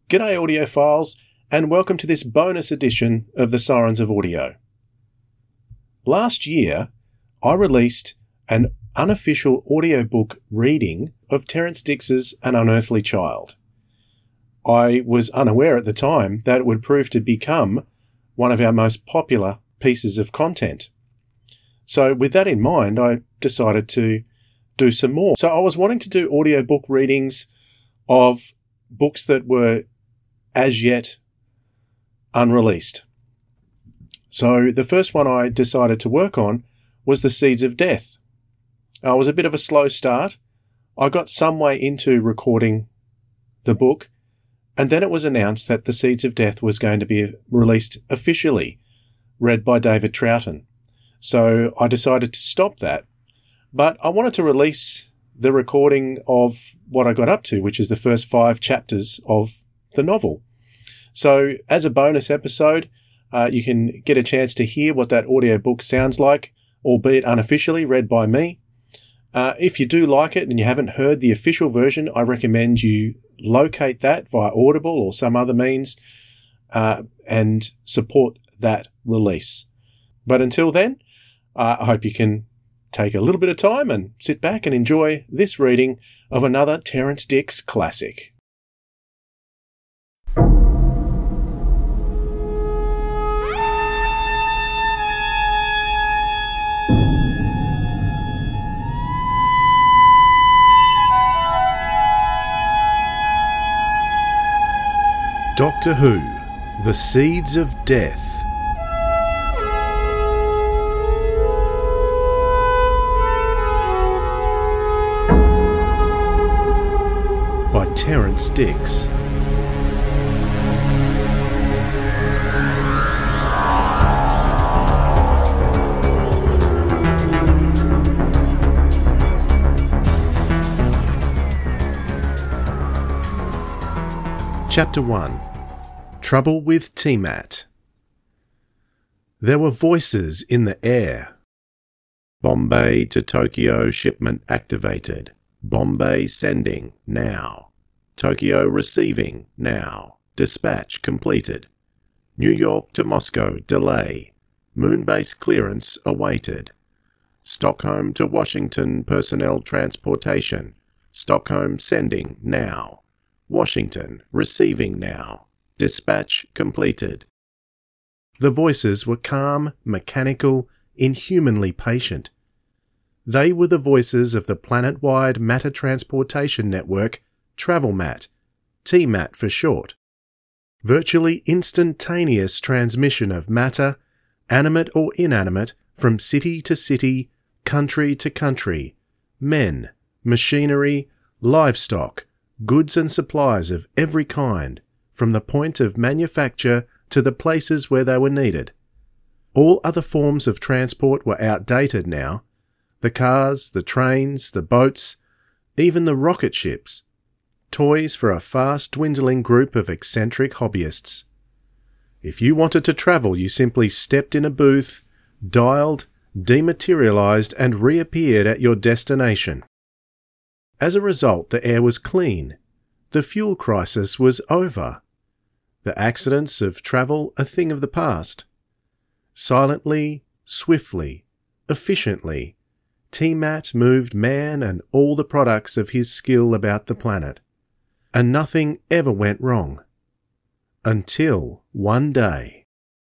G'day audiophiles, and welcome to this bonus edition of the Sirens of Audio. Last year, I released an unofficial audiobook reading of Terrance Dicks's An Unearthly Child. I was unaware at the time that it would prove to become one of our most popular pieces of content. So with that in mind, I decided to do some more. So I was wanting to do audiobook readings of books that were as yet unreleased. So the first one I decided to work on was The Seeds of Death. It was a bit of a slow start. I got some way into recording the book, and then it was announced that The Seeds of Death was going to be released officially, read by David Troughton. So I decided to stop that, but I wanted to release the recording of what I got up to, which is the first 5 chapters of the novel. So as a bonus episode, you can get a chance to hear what that audiobook sounds like, albeit unofficially read by me. If you do like it and you haven't heard the official version, I recommend you locate that via Audible or some other means and support that release. But until then, I hope you can take a little bit of time and sit back and enjoy this reading of another Terrance Dicks classic. Doctor Who, The Seeds of Death. By Terrance Dicks. Chapter 1. Trouble with T-Mat. There were voices in the air. Bombay to Tokyo shipment activated. Bombay sending now. Tokyo receiving now. Dispatch completed. New York to Moscow delay. Moonbase clearance awaited. Stockholm to Washington personnel transportation. Stockholm sending now. Washington receiving now. Dispatch completed. The voices were calm, mechanical, inhumanly patient. They were the voices of the planet-wide matter transportation network, TravelMat, T-Mat for short. Virtually instantaneous transmission of matter, animate or inanimate, from city to city, country to country, men, machinery, livestock, goods and supplies of every kind, from the point of manufacture to the places where they were needed. All other forms of transport were outdated now. The cars, the trains, the boats, even the rocket ships. Toys for a fast-dwindling group of eccentric hobbyists. If you wanted to travel, you simply stepped in a booth, dialed, dematerialized, and reappeared at your destination. As a result, the air was clean. The fuel crisis was over. The accidents of travel a thing of the past. Silently, swiftly, efficiently, T-Mat moved man and all the products of his skill about the planet. And nothing ever went wrong. Until one day.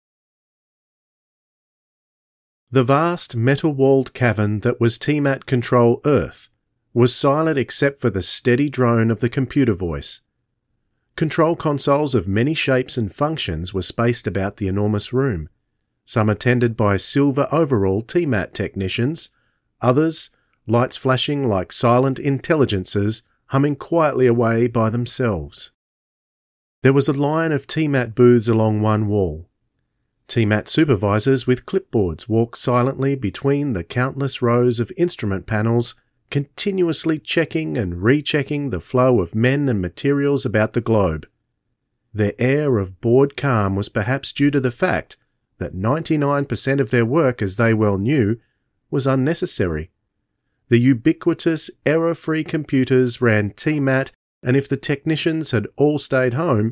The vast metal-walled cavern that was T-Mat Control Earth was silent except for the steady drone of the computer voice. Control consoles of many shapes and functions were spaced about the enormous room, some attended by silver overall T-Mat technicians, others, lights flashing like silent intelligences, humming quietly away by themselves. There was a line of T-Mat booths along one wall. T-Mat supervisors with clipboards walked silently between the countless rows of instrument panels, continuously checking and rechecking the flow of men and materials about the globe. Their air of bored calm was perhaps due to the fact that 99% of their work, as they well knew, was unnecessary. The ubiquitous, error-free computers ran T-Mat, and if the technicians had all stayed home,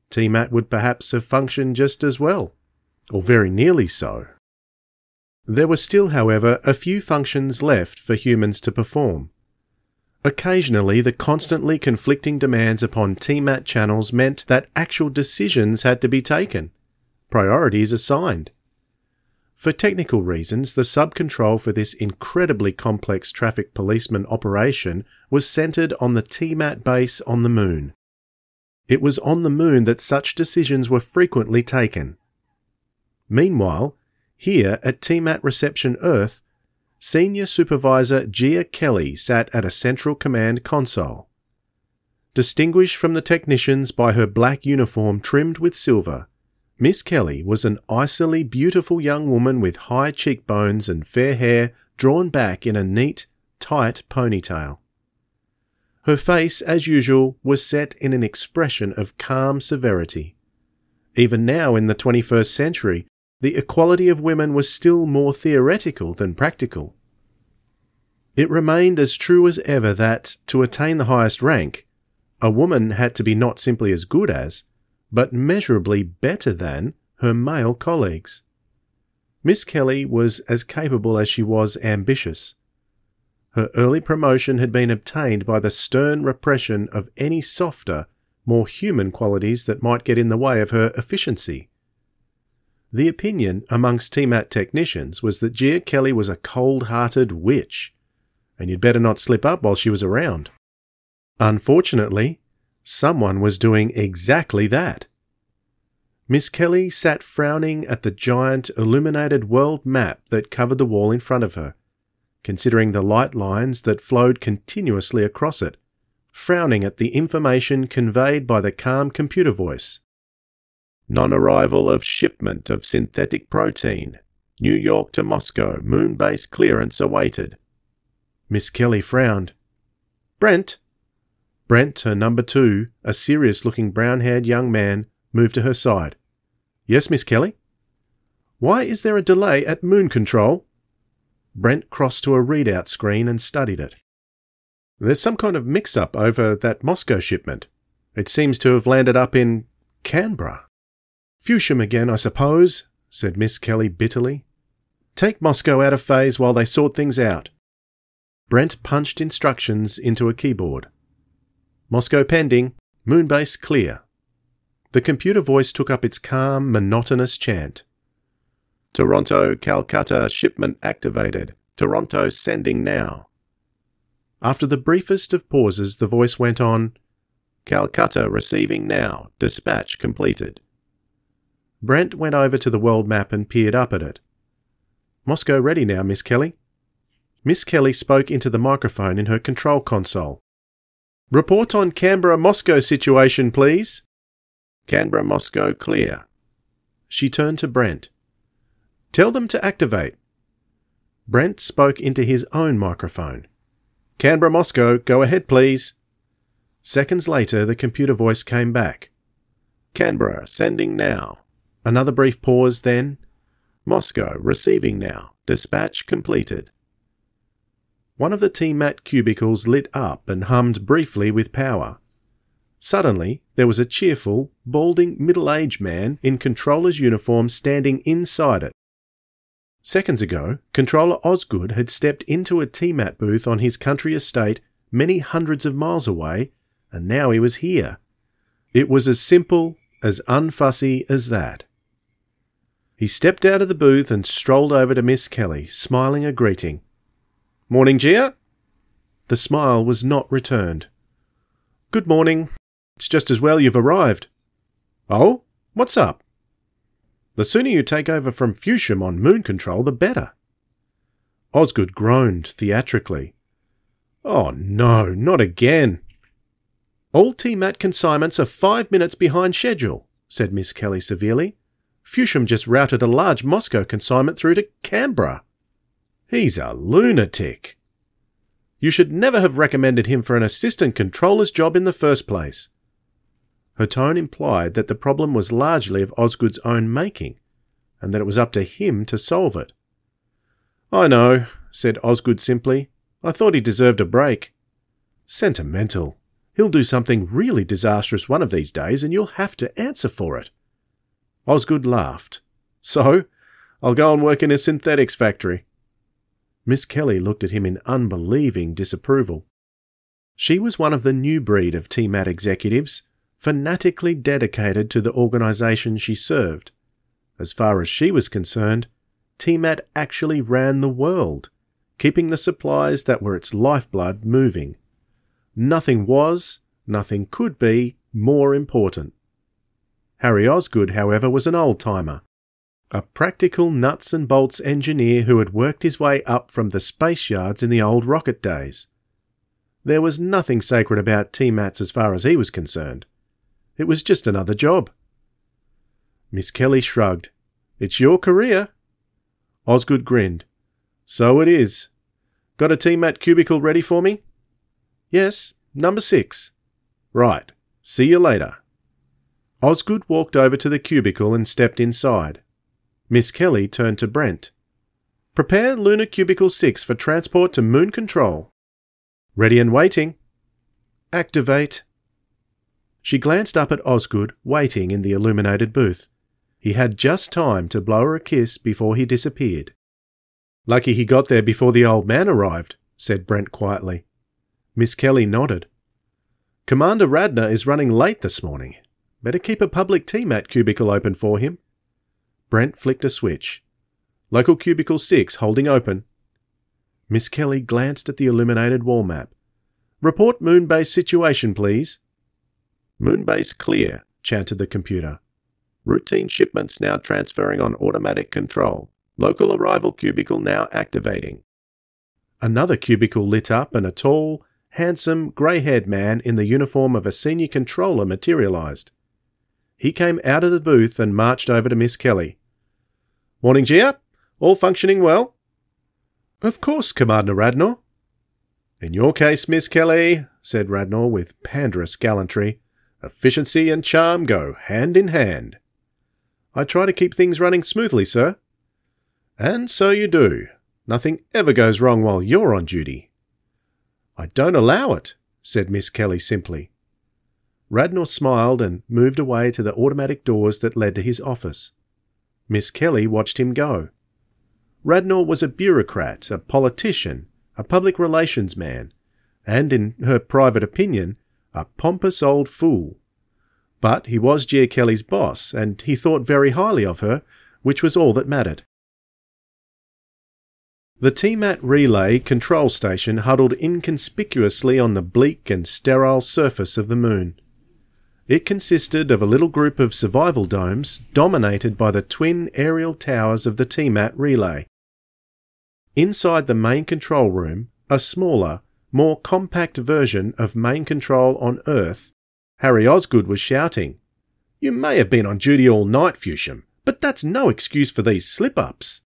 TMAT would perhaps have functioned just as well, or very nearly so. There were still, however, a few functions left for humans to perform. Occasionally, the constantly conflicting demands upon TMAT channels meant that actual decisions had to be taken, priorities assigned. For technical reasons, the sub-control for this incredibly complex traffic policeman operation was centred on the TMAT base on the Moon. It was on the Moon that such decisions were frequently taken. Meanwhile, here at TMAT Reception Earth, Senior Supervisor Gia Kelly sat at a central command console. Distinguished from the technicians by her black uniform trimmed with silver, Miss Kelly was an icily beautiful young woman with high cheekbones and fair hair drawn back in a neat, tight ponytail. Her face, as usual, was set in an expression of calm severity. Even now, in the 21st century, the equality of women was still more theoretical than practical. It remained as true as ever that, to attain the highest rank, a woman had to be not simply as good as, but measurably better than, her male colleagues. Miss Kelly was as capable as she was ambitious. Her early promotion had been obtained by the stern repression of any softer, more human qualities that might get in the way of her efficiency. The opinion amongst TMAT technicians was that Gia Kelly was a cold-hearted witch, and you'd better not slip up while she was around. Unfortunately, someone was doing exactly that. Miss Kelly sat frowning at the giant illuminated world map that covered the wall in front of her, considering the light lines that flowed continuously across it, frowning at the information conveyed by the calm computer voice. Non-arrival of shipment of synthetic protein. New York to Moscow, moon base clearance awaited. Miss Kelly frowned. Brent, her number 2, a serious-looking brown-haired young man, moved to her side. Yes, Miss Kelly? Why is there a delay at Moon Control? Brent crossed to a readout screen and studied it. There's some kind of mix-up over that Moscow shipment. It seems to have landed up in Canberra. Fuchsium again, I suppose, said Miss Kelly bitterly. Take Moscow out of phase while they sort things out. Brent punched instructions into a keyboard. Moscow pending, moonbase clear. The computer voice took up its calm, monotonous chant. Toronto, Calcutta, shipment activated. Toronto sending now. After the briefest of pauses, the voice went on, Calcutta receiving now. Dispatch completed. Brent went over to the world map and peered up at it. Moscow ready now, Miss Kelly. Miss Kelly spoke into the microphone in her control console. Report on Canberra-Moscow situation, please. Canberra-Moscow clear. She turned to Brent. Tell them to activate. Brent spoke into his own microphone. Canberra-Moscow, go ahead, please. Seconds later, the computer voice came back. Canberra, sending now. Another brief pause, then. Moscow, receiving now. Dispatch completed. One of the TMAT cubicles lit up and hummed briefly with power. Suddenly, there was a cheerful, balding, middle-aged man in controller's uniform standing inside it. Seconds ago, Controller Osgood had stepped into a TMAT booth on his country estate many hundreds of miles away, and now he was here. It was as simple, as unfussy as that. He stepped out of the booth and strolled over to Miss Kelly, smiling a greeting. Morning, Gia? The smile was not returned. Good morning. It's just as well you've arrived. Oh? What's up? The sooner you take over from Fuchsium on Moon Control, the better. Osgood groaned theatrically. Oh no, not again. All TMAT consignments are 5 minutes behind schedule, said Miss Kelly severely. Fuchsium just routed a large Moscow consignment through to Canberra. He's a lunatic. You should never have recommended him for an assistant controller's job in the first place. Her tone implied that the problem was largely of Osgood's own making, and that it was up to him to solve it. I know, said Osgood simply. I thought he deserved a break. Sentimental. He'll do something really disastrous one of these days and you'll have to answer for it." Osgood laughed. "So, I'll go and work in a synthetics factory." Miss Kelly looked at him in unbelieving disapproval. She was one of the new breed of TMAT executives, fanatically dedicated to the organisation she served. As far as she was concerned, TMAT actually ran the world, keeping the supplies that were its lifeblood moving. Nothing was, nothing could be, more important. Harry Osgood, however, was an old-timer, a practical nuts and bolts engineer who had worked his way up from the space yards in the old rocket days. There was nothing sacred about TMATs as far as he was concerned. It was just another job. Miss Kelly shrugged. "It's your career." Osgood grinned. "So it is. Got a TMAT cubicle ready for me?" "Yes, number 6. "Right. See you later." Osgood walked over to the cubicle and stepped inside. Miss Kelly turned to Brent. "Prepare Lunar Cubicle 6 for transport to Moon Control." "Ready and waiting." "Activate." She glanced up at Osgood, waiting in the illuminated booth. He had just time to blow her a kiss before he disappeared. "Lucky he got there before the old man arrived," said Brent quietly. Miss Kelly nodded. "Commander Radner is running late this morning. Better keep a public TMAT cubicle open for him." Brent flicked a switch. "Local cubicle 6 holding open." Miss Kelly glanced at the illuminated wall map. "Report Moonbase situation, please." "Moonbase clear," chanted the computer. "Routine shipments now transferring on automatic control. Local arrival cubicle now activating." Another cubicle lit up and a tall, handsome, grey-haired man in the uniform of a senior controller materialised. He came out of the booth and marched over to Miss Kelly. "Morning, Gia. All functioning well?" "Of course, Commander Radnor." "In your case, Miss Kelly," said Radnor with panderous gallantry, "efficiency and charm go hand in hand." "I try to keep things running smoothly, sir." "And so you do. Nothing ever goes wrong while you're on duty." "I don't allow it," said Miss Kelly simply. Radnor smiled and moved away to the automatic doors that led to his office. Miss Kelly watched him go. Radnor was a bureaucrat, a politician, a public relations man, and, in her private opinion, a pompous old fool. But he was Gia Kelly's boss, and he thought very highly of her, which was all that mattered. The TMAT relay control station huddled inconspicuously on the bleak and sterile surface of the moon. It consisted of a little group of survival domes dominated by the twin aerial towers of the TMAT relay. Inside the main control room, a smaller, more compact version of main control on Earth, Harry Osgood was shouting, "You may have been on duty all night, Fusham, but that's no excuse for these slip-ups."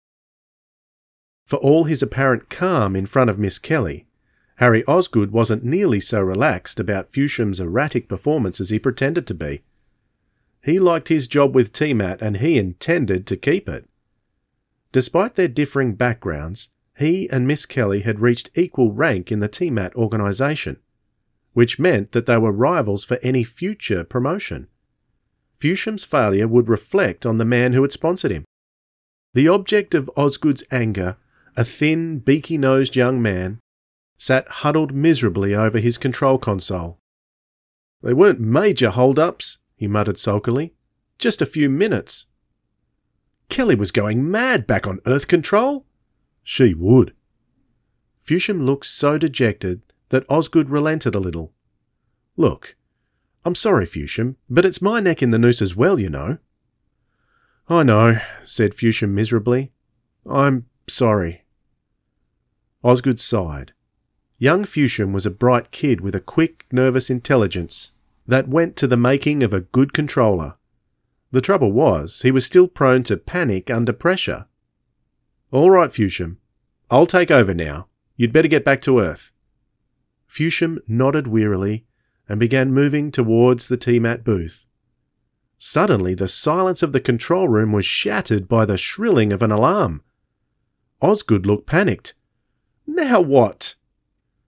For all his apparent calm in front of Miss Kelly, Harry Osgood wasn't nearly so relaxed about Fusham's erratic performance as he pretended to be. He liked his job with TMAT and he intended to keep it. Despite their differing backgrounds, he and Miss Kelly had reached equal rank in the TMAT organisation, which meant that they were rivals for any future promotion. Fusham's failure would reflect on the man who had sponsored him. The object of Osgood's anger, a thin, beaky-nosed young man, sat huddled miserably over his control console. "They weren't major hold-ups," he muttered sulkily. "Just a few minutes." Kelly was going mad back on Earth control? She would. Fusham looked so dejected that Osgood relented a little. "Look, I'm sorry, Fusham, but it's my neck in the noose as well, you know." "I know," said Fusham miserably. "I'm sorry." Osgood sighed. Young Fusham was a bright kid with a quick, nervous intelligence that went to the making of a good controller. The trouble was, he was still prone to panic under pressure. "All right, Fusham. I'll take over now. You'd better get back to Earth." Fusham nodded wearily and began moving towards the TMAT booth. Suddenly, the silence of the control room was shattered by the shrilling of an alarm. Osgood looked panicked. "Now what?"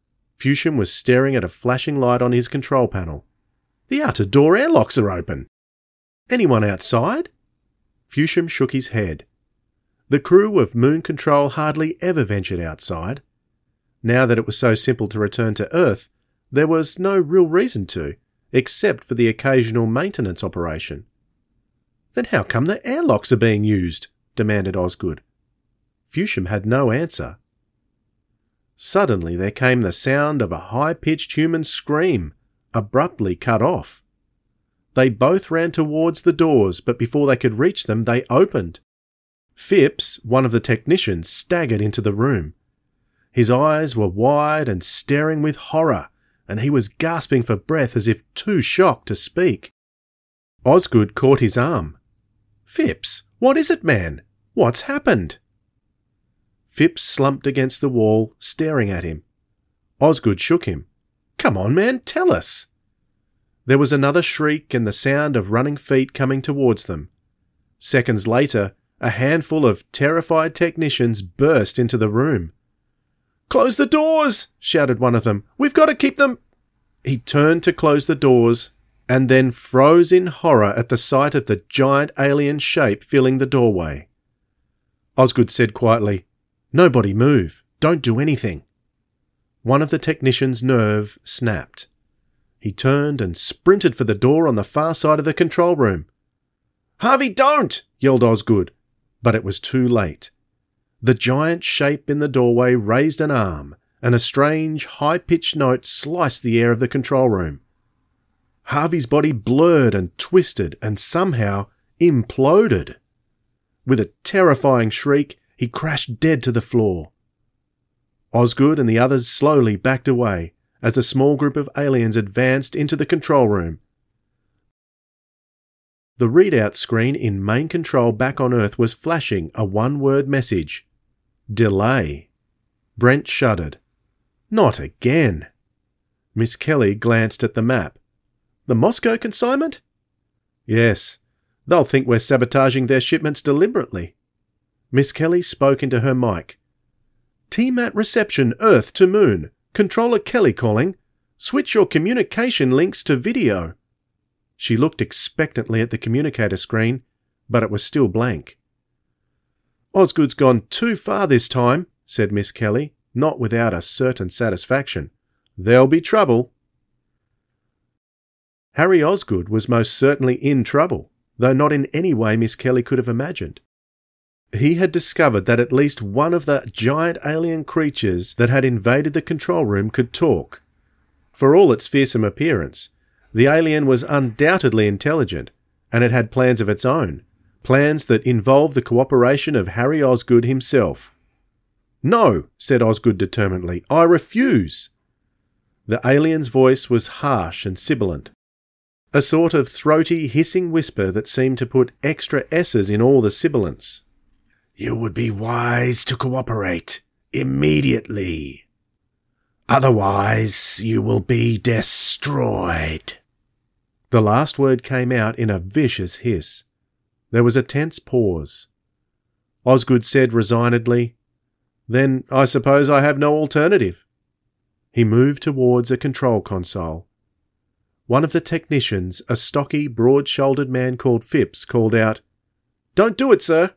Fusham was staring at a flashing light on his control panel. The outer door airlocks are open. Anyone outside? Fusham shook his head. The crew of Moon Control hardly ever ventured outside. Now that it was so simple to return to Earth, there was no real reason to, except for the occasional maintenance operation. Then how come the airlocks are being used? Demanded Osgood. Fusham had no answer. Suddenly there came the sound of a high-pitched human scream, abruptly cut off. They both ran towards the doors, but before they could reach them, they opened. Phipps, one of the technicians, staggered into the room. His eyes were wide and staring with horror, and he was gasping for breath as if too shocked to speak. Osgood caught his arm. "Phipps, what is it, man? What's happened?" Phipps slumped against the wall, staring at him. Osgood shook him. "Come on, man, tell us." There was another shriek and the sound of running feet coming towards them. Seconds later, a handful of terrified technicians burst into the room. "Close the doors!" shouted one of them. "We've got to keep them—" He turned to close the doors and then froze in horror at the sight of the giant alien shape filling the doorway. Osgood said quietly, "Nobody move. Don't do anything." One of the technicians' nerve snapped. He turned and sprinted for the door on the far side of the control room. "Harvey, don't!" yelled Osgood, but it was too late. The giant shape in the doorway raised an arm, and a strange, high-pitched note sliced the air of the control room. Harvey's body blurred and twisted and somehow imploded. With a terrifying shriek, he crashed dead to the floor. Osgood and the others slowly backed away as the small group of aliens advanced into the control room. The readout screen in main control back on Earth was flashing a one-word message. Delay. Brent shuddered. Not again. Miss Kelly glanced at the map. The Moscow consignment? Yes. They'll think we're sabotaging their shipments deliberately. Miss Kelly spoke into her mic. TMAT reception Earth to Moon. Controller Kelly calling. Switch your communication links to video. She looked expectantly at the communicator screen, but it was still blank. Osgood's gone too far this time, said Miss Kelly, not without a certain satisfaction. There'll be trouble. Harry Osgood was most certainly in trouble, though not in any way Miss Kelly could have imagined. He had discovered that at least one of the giant alien creatures that had invaded the control room could talk. For all its fearsome appearance, the alien was undoubtedly intelligent, and it had plans of its own, plans that involved the cooperation of Harry Osgood himself. "No," said Osgood determinedly, "I refuse." The alien's voice was harsh and sibilant, a sort of throaty, hissing whisper that seemed to put extra S's in all the sibilants. "You would be wise to cooperate immediately. Otherwise, you will be destroyed." The last word came out in a vicious hiss. There was a tense pause. Osgood said resignedly, "Then I suppose I have no alternative." He moved towards a control console. One of the technicians, a stocky, broad-shouldered man called Phipps, called out, "Don't do it, sir."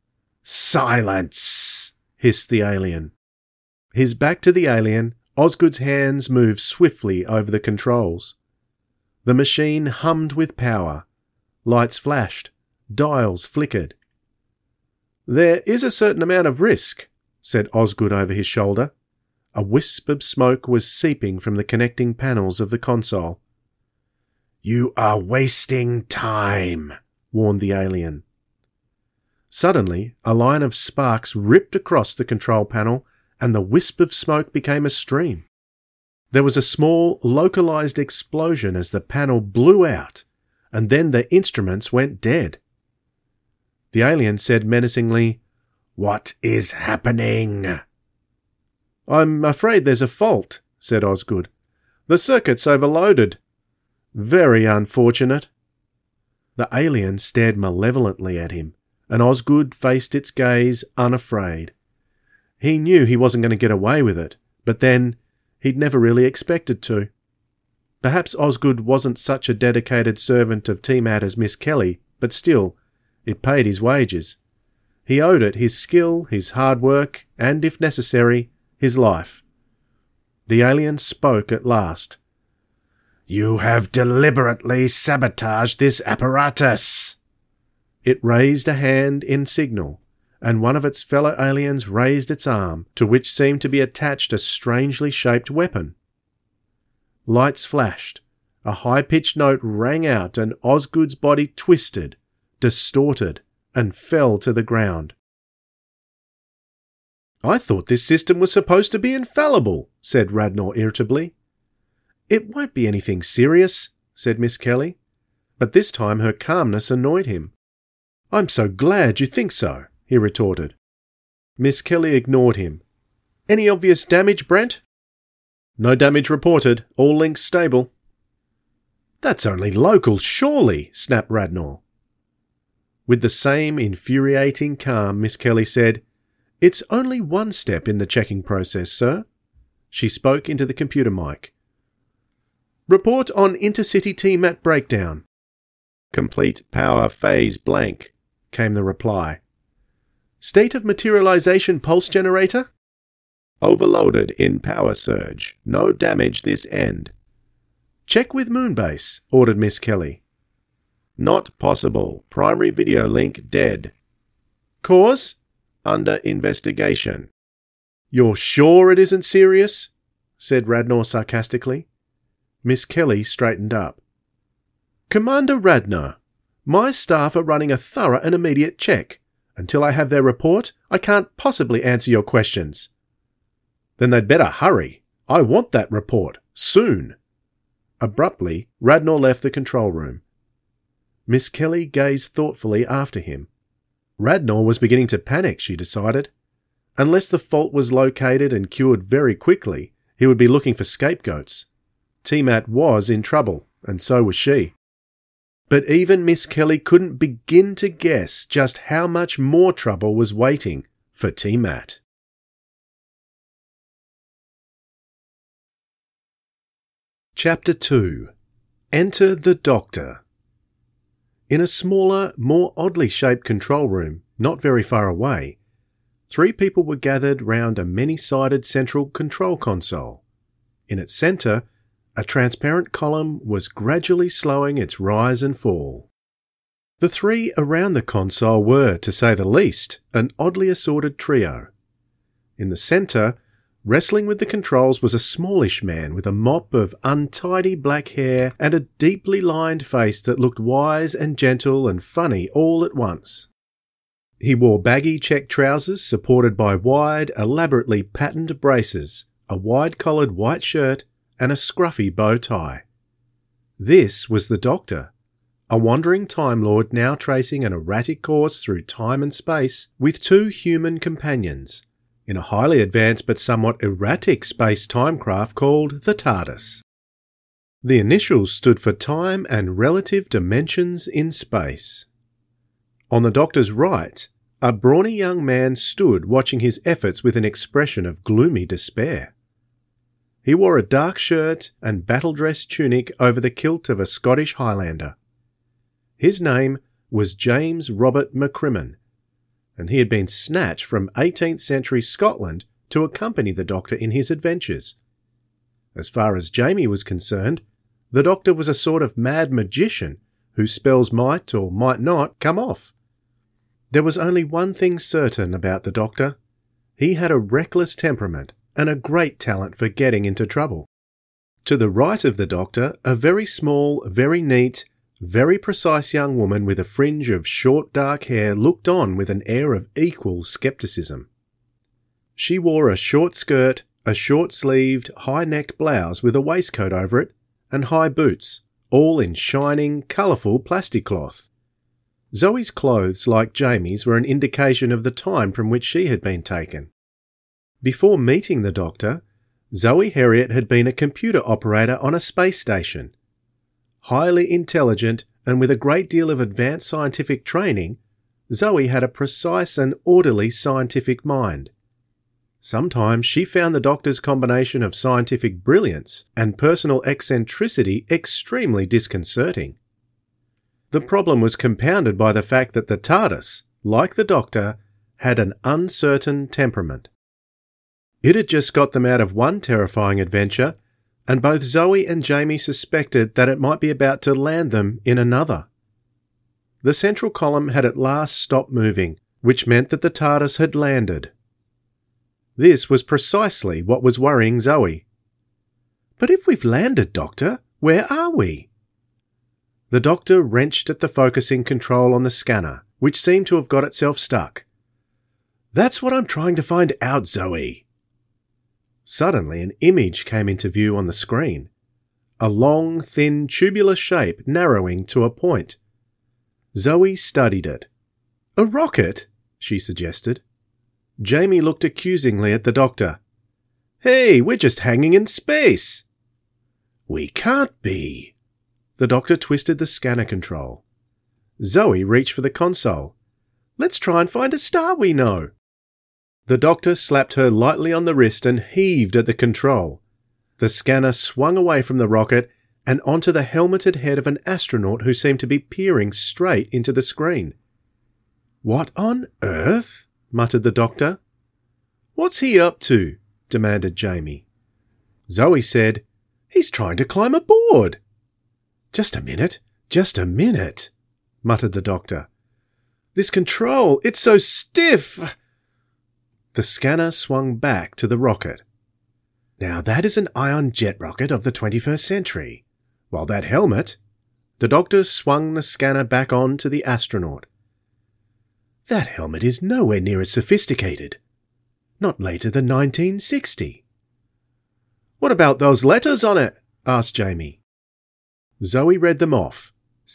"Silence!" hissed the alien. His back to the alien, Osgood's hands moved swiftly over the controls. The machine hummed with power. Lights flashed. Dials flickered. "There is a certain amount of risk," said Osgood over his shoulder. A wisp of smoke was seeping from the connecting panels of the console. "You are wasting time," warned the alien. Suddenly, a line of sparks ripped across the control panel, and the wisp of smoke became a stream. There was a small, localized explosion as the panel blew out, and then the instruments went dead. The alien said menacingly, "What is happening?" "I'm afraid there's a fault," said Osgood. "The circuit's overloaded." "Very unfortunate." The alien stared malevolently at him, and Osgood faced its gaze unafraid. He knew he wasn't going to get away with it, but then he'd never really expected to. Perhaps Osgood wasn't such a dedicated servant of TMAT as Miss Kelly, but still, it paid his wages. He owed it his skill, his hard work, and, if necessary, his life. The alien spoke at last. "You have deliberately sabotaged this apparatus." It raised a hand in signal, and one of its fellow aliens raised its arm, to which seemed to be attached a strangely shaped weapon. Lights flashed, a high-pitched note rang out, and Osgood's body twisted, distorted, and fell to the ground. "I thought this system was supposed to be infallible," said Radnor irritably. "It won't be anything serious," said Miss Kelly, but this time her calmness annoyed him. "I'm so glad you think so," he retorted. Miss Kelly ignored him. "Any obvious damage, Brent?" "No damage reported. All links stable." "That's only local, surely," snapped Radnor. With the same infuriating calm, Miss Kelly said, "It's only one step in the checking process, sir." She spoke into the computer mic. "Report on intercity TMAT breakdown." "Complete power phase blank," came the reply. "State of materialization pulse generator?" "Overloaded in power surge. No damage this end." "Check with Moonbase," ordered Miss Kelly. "Not possible. Primary video link dead." "Cause?" "Under investigation." "You're sure it isn't serious?" said Radnor sarcastically. Miss Kelly straightened up. "Commander Radnor, my staff are running a thorough and immediate check. Until I have their report, I can't possibly answer your questions." "Then they'd better hurry. I want that report. Soon." Abruptly, Radnor left the control room. Miss Kelly gazed thoughtfully after him. Radnor was beginning to panic, she decided. Unless the fault was located and cured very quickly, he would be looking for scapegoats. TMAT was in trouble, and so was she. But even Miss Kelly couldn't begin to guess just how much more trouble was waiting for TMAT. Chapter 2. Enter the Doctor. In a smaller, more oddly shaped control room, not very far away, 3 people were gathered round a many-sided central control console. In its centre, a transparent column was gradually slowing its rise and fall. The 3 around the console were, to say the least, an oddly assorted trio. In the centre, wrestling with the controls, was a smallish man with a mop of untidy black hair and a deeply lined face that looked wise and gentle and funny all at once. He wore baggy check trousers supported by wide, elaborately patterned braces, a wide-collared white shirt, and a scruffy bow tie. This was the Doctor, a wandering Time Lord now tracing an erratic course through time and space with 2 human companions, in a highly advanced but somewhat erratic space-time craft called the TARDIS. The initials stood for Time and Relative Dimensions in Space. On the Doctor's right, a brawny young man stood watching his efforts with an expression of gloomy despair. He wore a dark shirt and battle-dress tunic over the kilt of a Scottish Highlander. His name was James Robert McCrimmon, and he had been snatched from 18th century Scotland to accompany the Doctor in his adventures. As far as Jamie was concerned, the Doctor was a sort of mad magician whose spells might or might not come off. There was only one thing certain about the Doctor. He had a reckless temperament and a great talent for getting into trouble. To the right of the Doctor, a very small, very neat, very precise young woman with a fringe of short dark hair looked on with an air of equal scepticism. She wore a short skirt, a short-sleeved, high-necked blouse with a waistcoat over it, and high boots, all in shining, colourful plasticloth. Zoe's clothes, like Jamie's, were an indication of the time from which she had been taken. Before meeting the Doctor, Zoe Heriot had been a computer operator on a space station. Highly intelligent and with a great deal of advanced scientific training, Zoe had a precise and orderly scientific mind. Sometimes she found the doctor's combination of scientific brilliance and personal eccentricity extremely disconcerting. The problem was compounded by the fact that the TARDIS, like the Doctor, had an uncertain temperament. It had just got them out of one terrifying adventure, and both Zoe and Jamie suspected that it might be about to land them in another. The central column had at last stopped moving, which meant that the TARDIS had landed. This was precisely what was worrying Zoe. "But if we've landed, Doctor, where are we?" The Doctor wrenched at the focusing control on the scanner, which seemed to have got itself stuck. "That's what I'm trying to find out, Zoe." Suddenly an image came into view on the screen. A long, thin, tubular shape narrowing to a point. Zoe studied it. "A rocket?" she suggested. Jamie looked accusingly at the Doctor. "Hey, we're just hanging in space." "We can't be." The Doctor twisted the scanner control. Zoe reached for the console. "Let's try and find a star we know." The Doctor slapped her lightly on the wrist and heaved at the control. The scanner swung away from the rocket and onto the helmeted head of an astronaut who seemed to be peering straight into the screen. "What on earth?" muttered the Doctor. "What's he up to?" demanded Jamie. Zoe said, "He's trying to climb aboard." Just a minute, muttered the Doctor. "This control, it's so stiff." The scanner swung back to the rocket. "Now that is an ion jet rocket of the 21st century, while that helmet—" The Doctor swung the scanner back on to the astronaut. "That helmet is nowhere near as sophisticated. Not later than 1960. "What about those letters on it?" asked Jamie. Zoe read them off.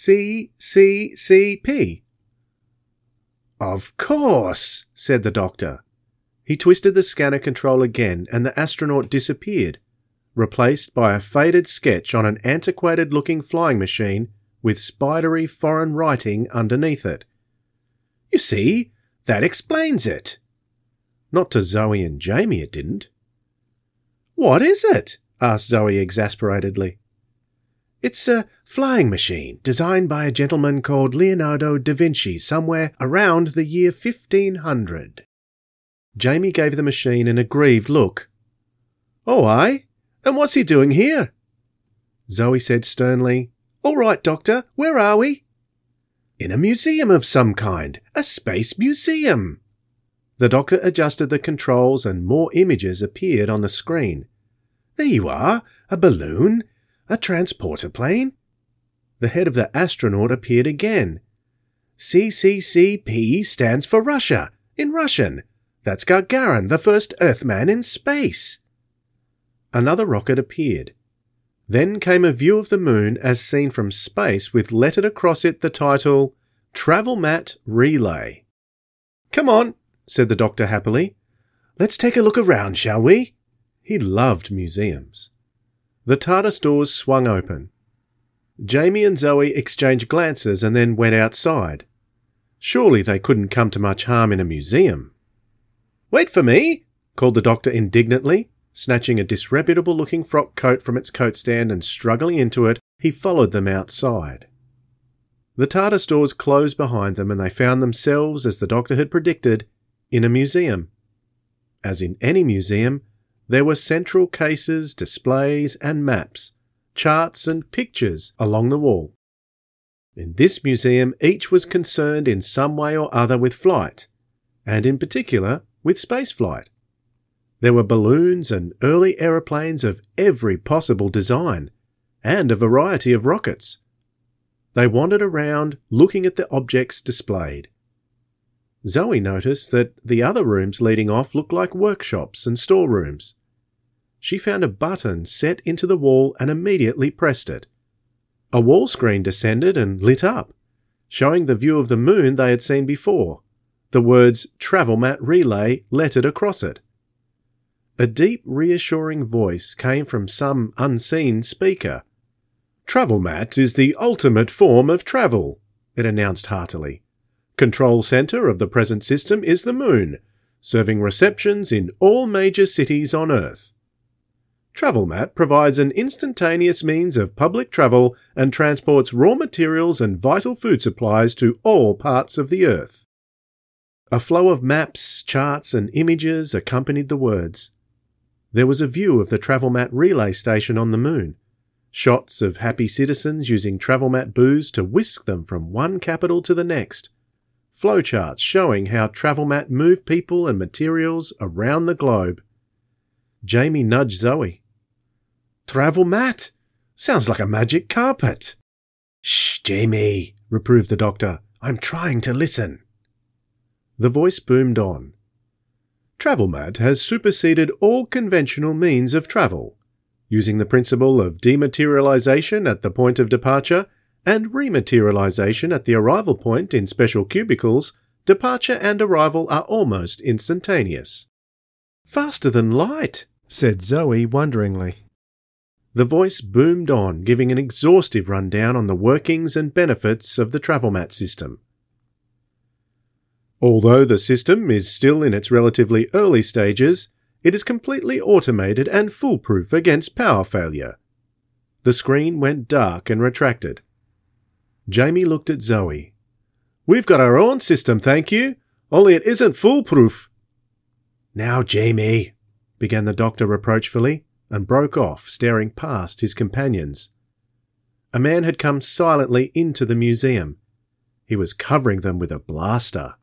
CCCP. "Of course," said the Doctor. He twisted the scanner control again and the astronaut disappeared, replaced by a faded sketch on an antiquated-looking flying machine with spidery foreign writing underneath it. "You see, that explains it." Not to Zoe and Jamie it didn't. "What is it?" asked Zoe exasperatedly. "It's a flying machine designed by a gentleman called Leonardo da Vinci somewhere around the year 1500. Jamie gave the machine an aggrieved look. "Oh, aye? And what's he doing here?" Zoe said sternly, "All right, Doctor, where are we?" "In a museum of some kind, a space museum." The Doctor adjusted the controls and more images appeared on the screen. "There you are, a balloon, a transporter plane." The head of the astronaut appeared again. "CCCP stands for Russia, in Russian. That's Gagarin, the first Earthman in space." Another rocket appeared. Then came a view of the moon as seen from space with lettered across it the title, Travel Mat Relay. "Come on," said the Doctor happily. "Let's take a look around, shall we?" He loved museums. The TARDIS doors swung open. Jamie and Zoe exchanged glances and then went outside. Surely they couldn't come to much harm in a museum. "Wait for me," called the Doctor indignantly. Snatching a disreputable-looking frock coat from its coat stand and struggling into it, he followed them outside. The TARDIS doors closed behind them and they found themselves, as the Doctor had predicted, in a museum. As in any museum, there were central cases, displays and maps, charts and pictures along the wall. In this museum, each was concerned in some way or other with flight, and in particular with spaceflight. There were balloons and early aeroplanes of every possible design, and a variety of rockets. They wandered around looking at the objects displayed. Zoe noticed that the other rooms leading off looked like workshops and storerooms. She found a button set into the wall and immediately pressed it. A wall screen descended and lit up, showing the view of the moon they had seen before, the words Travel Mat Relay lettered across it. A deep, reassuring voice came from some unseen speaker. "Travel Mat is the ultimate form of travel," it announced heartily. "Control centre of the present system is the moon, serving receptions in all major cities on Earth. TravelMat provides an instantaneous means of public travel and transports raw materials and vital food supplies to all parts of the Earth. A flow of maps, charts, and images accompanied the words. There was a view of the TravelMat relay station on the moon, shots of happy citizens using TravelMat booths to whisk them from one capital to the next, flowcharts showing how TravelMat moved people and materials around the globe. Jamie nudged Zoe. "TravelMat? Sounds like a magic carpet." "Shh, Jamie," reproved the doctor. "I'm trying to listen." The voice boomed on. TravelMat has superseded all conventional means of travel, using the principle of dematerialization at the point of departure and rematerialization at the arrival point in special cubicles. Departure and arrival are almost instantaneous. "Faster than light," said Zoe wonderingly. The voice boomed on, giving an exhaustive rundown on the workings and benefits of the TravelMat system. Although the system is still in its relatively early stages, it is completely automated and foolproof against power failure. The screen went dark and retracted. Jamie looked at Zoe. "We've got our own system, thank you, only it isn't foolproof." "Now, Jamie," began the doctor reproachfully, and broke off, staring past his companions. A man had come silently into the museum. He was covering them with a blaster.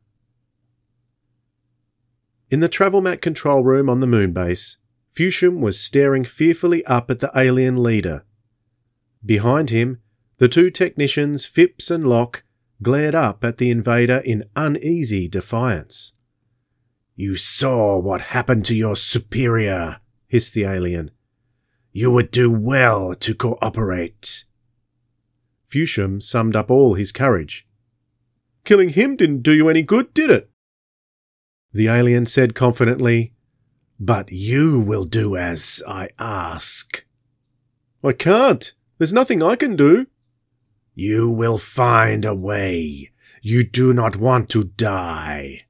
In the TravelMat control room on the moon base, Fusham was staring fearfully up at the alien leader. Behind him, the two technicians, Phipps and Locke, glared up at the invader in uneasy defiance. "You saw what happened to your superior," hissed the alien. "You would do well to cooperate." Fusham summed up all his courage. "Killing him didn't do you any good, did it?" The alien said confidently, "But you will do as I ask." "I can't. There's nothing I can do." "You will find a way. You do not want to die."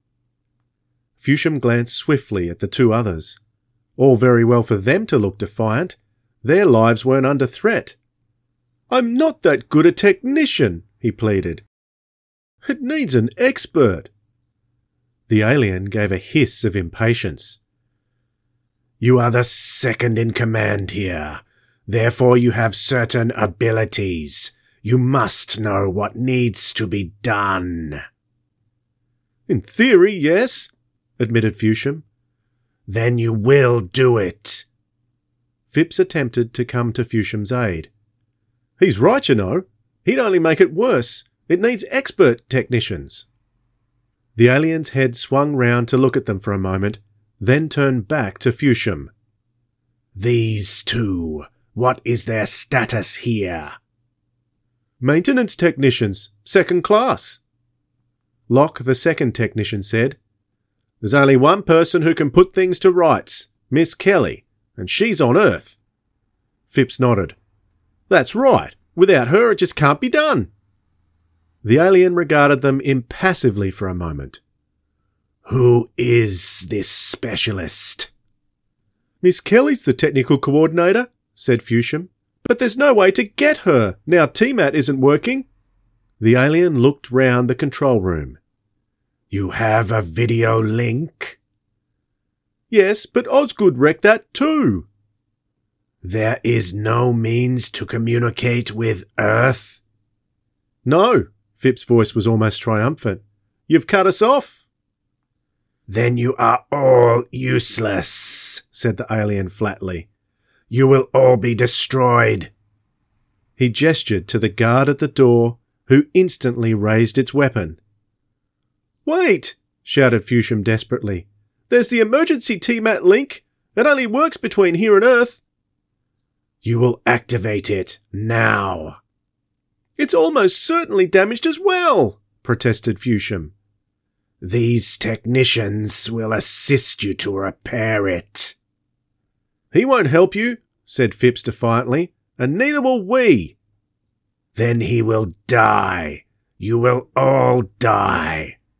Fusham glanced swiftly at the two others. All very well for them to look defiant. Their lives weren't under threat. "I'm not that good a technician," he pleaded. "It needs an expert." The alien gave a hiss of impatience. "You are the second in command here. Therefore you have certain abilities. You must know what needs to be done." "In theory, yes," admitted Fusham. "Then you will do it." Phipps attempted to come to Fusham's aid. "He's right, you know. He'd only make it worse. It needs expert technicians." The alien's head swung round to look at them for a moment, then turned back to Fusham. "These two, what is their status here?" "Maintenance technicians, second class." Locke, the second technician, said, "There's only one person who can put things to rights, Miss Kelly, and she's on Earth." Phipps nodded. "That's right. Without her it just can't be done." The alien regarded them impassively for a moment. "Who is this specialist?" "Miss Kelly's the technical coordinator," said Fusham. "But there's no way to get her, now TMAT isn't working." The alien looked round the control room. "You have a video link?" "Yes, but Osgood wrecked that too." "There is no means to communicate with Earth?" "No." Phipps' voice was almost triumphant. "You've cut us off." "Then you are all useless," said the alien flatly. "You will all be destroyed." He gestured to the guard at the door, who instantly raised its weapon. "Wait!" shouted Fusham desperately. "There's the emergency TMAT link. It only works between here and Earth." "You will activate it now." "It's almost certainly damaged as well," protested Fusham. "These technicians will assist you to repair it." "He won't help you," said Phipps defiantly, "and neither will we." "Then he will die. You will all die."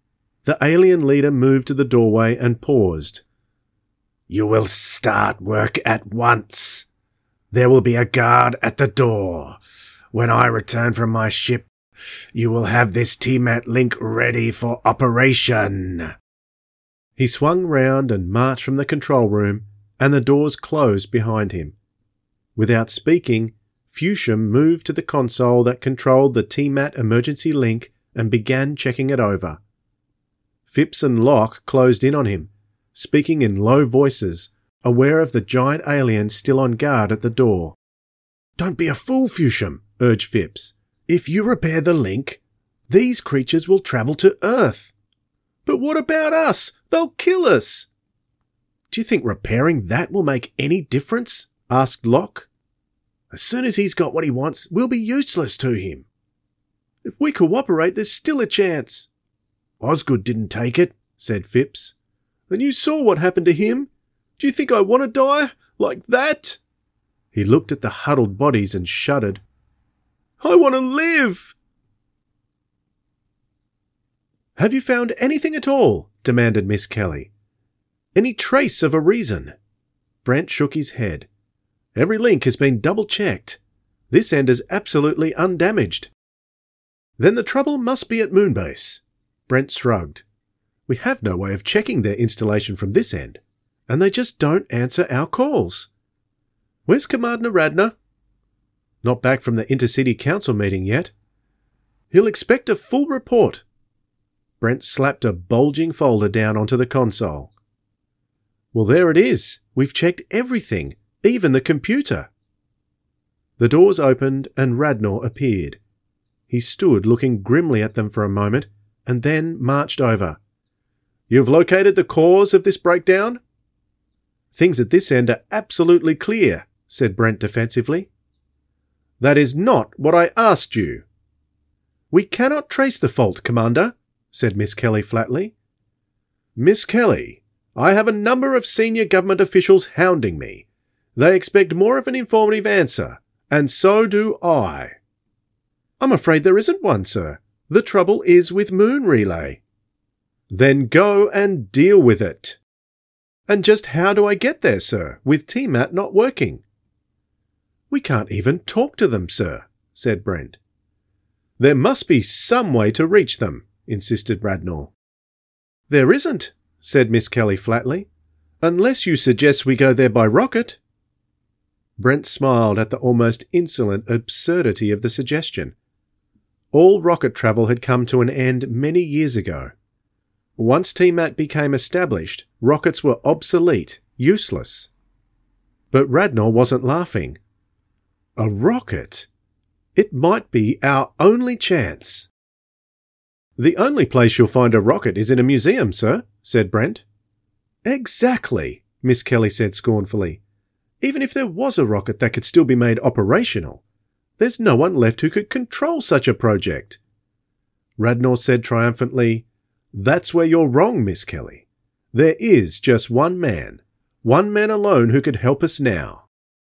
The alien leader moved to the doorway and paused. "You will start work at once. There will be a guard at the door. When I return from my ship, you will have this TMAT link ready for operation." He swung round and marched from the control room, and the doors closed behind him. Without speaking, Fusham moved to the console that controlled the TMAT emergency link and began checking it over. Phipps and Locke closed in on him, speaking in low voices, aware of the giant alien still on guard at the door. "Don't be a fool, Fusham," urged Phipps. "If you repair the link, these creatures will travel to Earth." "But what about us? They'll kill us." "Do you think repairing that will make any difference?" asked Locke. "As soon as he's got what he wants, we'll be useless to him." "If we cooperate, there's still a chance." "Osgood didn't take it," said Phipps. "And you saw what happened to him. Do you think I want to die like that?" He looked at the huddled bodies and shuddered. "I want to live." "Have you found anything at all?" demanded Miss Kelly. "Any trace of a reason?" Brent shook his head. "Every link has been double-checked. This end is absolutely undamaged." "Then the trouble must be at Moonbase." Brent shrugged. "We have no way of checking their installation from this end, and they just don't answer our calls." "Where's Commander Radner?" "Not back from the Intercity Council meeting yet." "He'll expect a full report." Brent slapped a bulging folder down onto the console. "Well, there it is. We've checked everything, even the computer." The doors opened and Radnor appeared. He stood looking grimly at them for a moment, and then marched over. "You've located the cause of this breakdown?" "Things at this end are absolutely clear," said Brent defensively. "That is not what I asked you." "We cannot trace the fault, Commander," said Miss Kelly flatly. "Miss Kelly, I have a number of senior government officials hounding me. They expect more of an informative answer, and so do I." "I'm afraid there isn't one, sir. The trouble is with Moon Relay." "Then go and deal with it." "And just how do I get there, sir, with TMAT not working?" "We can't even talk to them, sir," said Brent. "There must be some way to reach them," insisted Radnor. "There isn't," said Miss Kelly flatly, "unless you suggest we go there by rocket." Brent smiled at the almost insolent absurdity of the suggestion. All rocket travel had come to an end many years ago. Once TMAT became established, rockets were obsolete, useless. But Radnor wasn't laughing. A rocket? It might be our only chance. "The only place you'll find a rocket is in a museum, sir," said Brent. "Exactly," Miss Kelly said scornfully. "Even if there was a rocket that could still be made operational, there's no one left who could control such a project." Radnor said triumphantly, "That's where you're wrong, Miss Kelly. There is just one man alone who could help us now."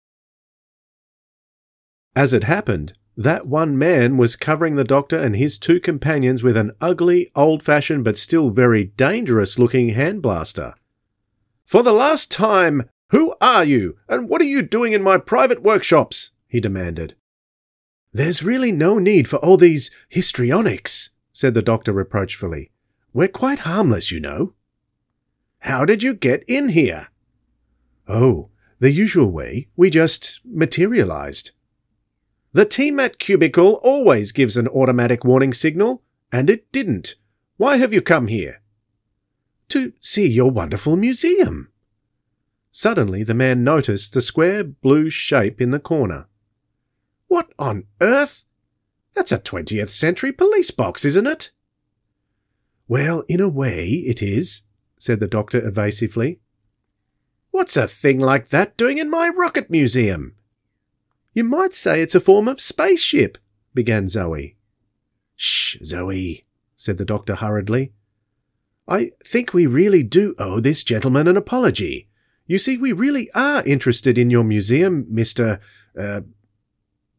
As it happened, that one man was covering the Doctor and his two companions with an ugly, old-fashioned but still very dangerous-looking hand blaster. "For the last time, who are you, and what are you doing in my private workshops?" he demanded. "There's really no need for all these histrionics," said the Doctor reproachfully. "We're quite harmless, you know." "How did you get in here?" "Oh, the usual way. We just materialized." "The TMAT cubicle always gives an automatic warning signal, and it didn't. Why have you come here?" "To see your wonderful museum." Suddenly the man noticed the square blue shape in the corner. "What on earth? That's a 20th century police box, isn't it?" "Well, in a way, it is," said the Doctor evasively. "What's a thing like that doing in my rocket museum?" "You might say it's a form of spaceship," began Zoe. "Shh, Zoe," said the Doctor hurriedly. "I think we really do owe this gentleman an apology. You see, we really are interested in your museum, Mr.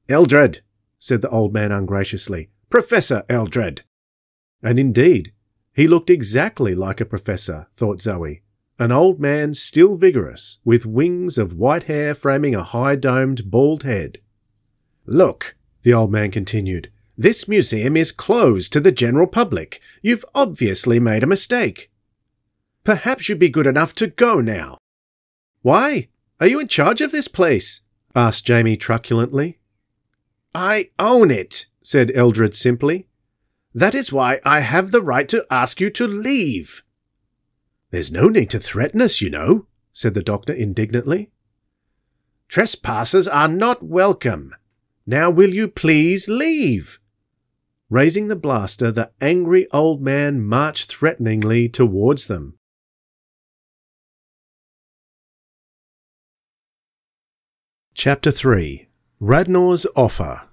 Eldred," said the old man ungraciously. "Professor Eldred." And indeed, He looked exactly like a professor, thought Zoe. An old man still vigorous, with wings of white hair framing a high-domed, bald head. "Look," the old man continued, "this museum is closed to the general public. You've obviously made a mistake. Perhaps you'd be good enough to go now." "Why? Are you in charge of this place?" asked Jamie truculently. "I own it," said Eldred simply. "That is why I have the right to ask you to leave." "There's no need to threaten us, you know," said the doctor indignantly. "Trespassers are not welcome. Now will you please leave?" Raising the blaster, the angry old man marched threateningly towards them. Chapter 3. Radnor's Offer.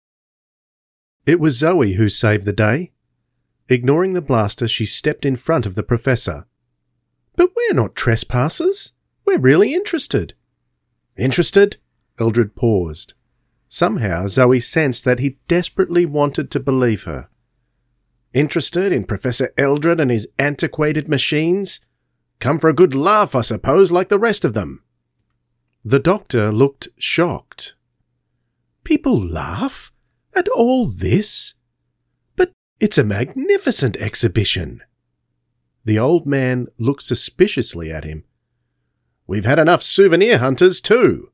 It was Zoe who saved the day. Ignoring the blaster, she stepped in front of the professor. "But we're not trespassers. We're really interested." "Interested?" Eldred paused. Somehow Zoe sensed that he desperately wanted to believe her. "Interested in Professor Eldred and his antiquated machines? Come for a good laugh, I suppose, like the rest of them." The doctor looked shocked. "People laugh at all this? But it's a magnificent exhibition." The old man looked suspiciously at him. "We've had enough souvenir hunters too."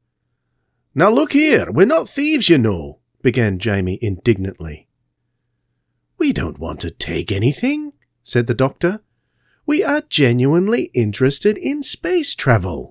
"Now look here, we're not thieves, you know," began Jamie indignantly. "We don't want to take anything," said the doctor. "We are genuinely interested in space travel."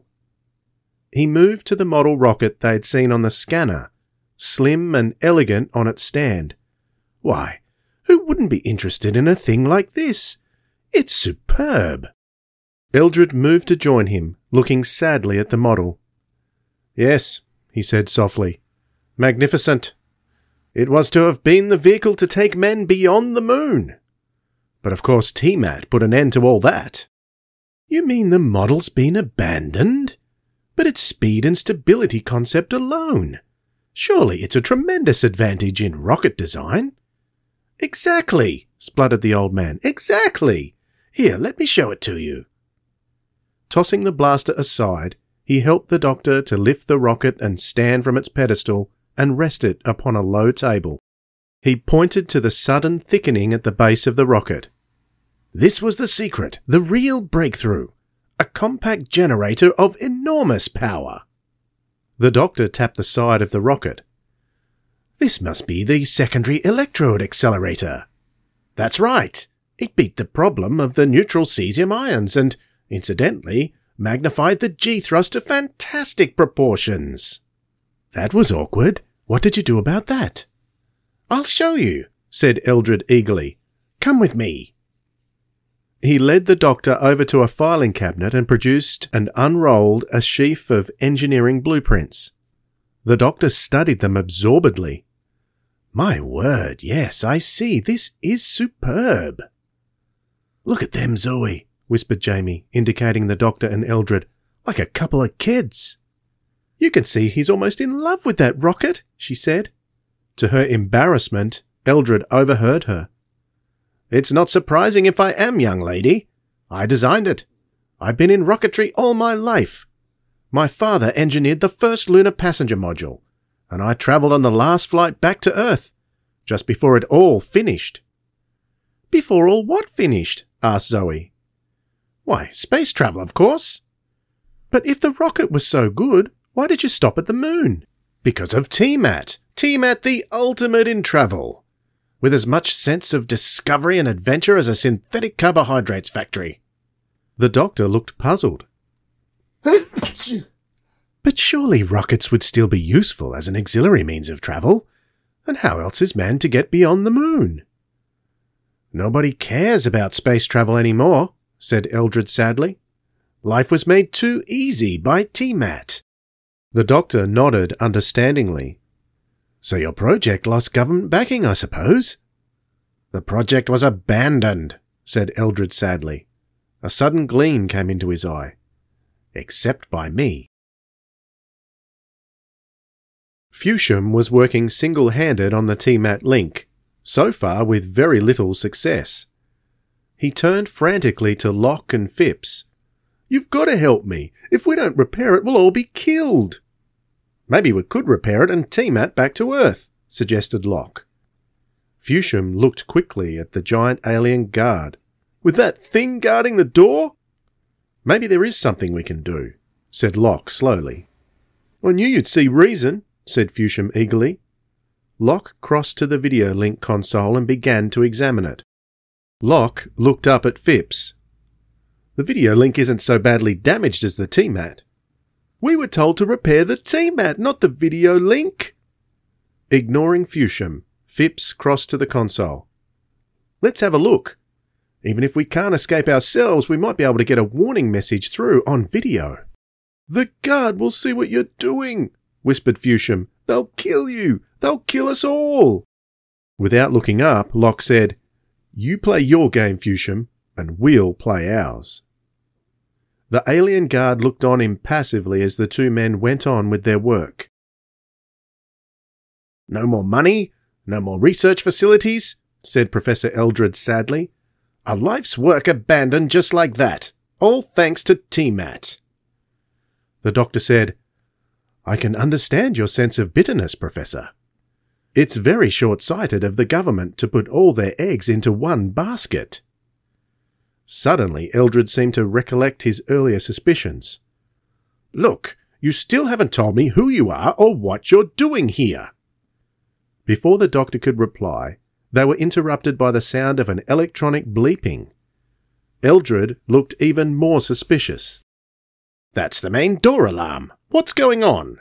He moved to the model rocket they'd seen on the scanner, slim and elegant on its stand. "Why, who wouldn't be interested in a thing like this? It's superb." Eldred moved to join him, looking sadly at the model. "Yes," he said softly. "Magnificent. It was to have been the vehicle to take men beyond the moon. But of course TMAT put an end to all that." "You mean the model's been abandoned? But its speed and stability concept alone. Surely it's a tremendous advantage in rocket design." "Exactly," spluttered the old man. "Exactly. Here, let me show it to you." Tossing the blaster aside, he helped the doctor to lift the rocket and stand from its pedestal and rest it upon a low table. He pointed to the sudden thickening at the base of the rocket. "This was the secret, the real breakthrough. A compact generator of enormous power." The doctor tapped the side of the rocket. "This must be the secondary electrode accelerator." "That's right. It beat the problem of the neutral cesium ions and, incidentally, magnified the G-thrust to fantastic proportions." "That was awkward. What did you do about that?" "I'll show you," said Eldred eagerly. "Come with me." He led the doctor over to a filing cabinet and produced and unrolled a sheaf of engineering blueprints. The doctor studied them absorbedly. "My word, yes, I see. This is superb." "Look at them, Zoe," whispered Jamie, indicating the doctor and Eldred, "like a couple of kids." "You can see he's almost in love with that rocket," she said. To her embarrassment, Eldred overheard her. "It's not surprising if I am, young lady. I designed it. I've been in rocketry all my life. My father engineered the first lunar passenger module, and I travelled on the last flight back to Earth, just before it all finished." "Before all what finished?" asked Zoe. "Why, space travel, of course." "But if the rocket was so good, why did you stop at the moon?" "Because of TMAT. TMAT, the ultimate in travel. With as much sense of discovery and adventure as a synthetic carbohydrates factory." The doctor looked puzzled. "But surely rockets would still be useful as an auxiliary means of travel. And how else is man to get beyond the moon?" "Nobody cares about space travel anymore," said Eldred sadly. "Life was made too easy by TMAT." The doctor nodded understandingly. "So your project lost government backing, I suppose?" "The project was abandoned," said Eldred sadly. A sudden gleam came into his eye. "Except by me." Fusham was working single-handed on the TMAT link, so far with very little success. He turned frantically to Locke and Phipps. "You've got to help me. If we don't repair it, we'll all be killed." "Maybe we could repair it and T-Mat back to Earth," suggested Locke. Fusham looked quickly at the giant alien guard. "With that thing guarding the door?" "Maybe there is something we can do," said Locke slowly. "I knew you'd see reason," said Fusham eagerly. Locke crossed to the video link console and began to examine it. Locke looked up at Phipps. "The video link isn't so badly damaged as the T-Mat." "We were told to repair the T-Mat, not the video link." Ignoring Fusham, Phipps crossed to the console. "Let's have a look. Even if we can't escape ourselves, we might be able to get a warning message through on video." "The guard will see what you're doing," whispered Fusham. "They'll kill you. They'll kill us all." Without looking up, Locke said, "You play your game, Fusham, and we'll play ours." The alien guard looked on impassively as the two men went on with their work. "No more money, no more research facilities," said Professor Eldred sadly. "A life's work abandoned just like that, all thanks to T-Mat." The doctor said, "I can understand your sense of bitterness, Professor. It's very short-sighted of the government to put all their eggs into one basket." Suddenly, Eldred seemed to recollect his earlier suspicions. "Look, you still haven't told me who you are or what you're doing here." Before the doctor could reply, they were interrupted by the sound of an electronic bleeping. Eldred looked even more suspicious. "That's the main door alarm. What's going on?"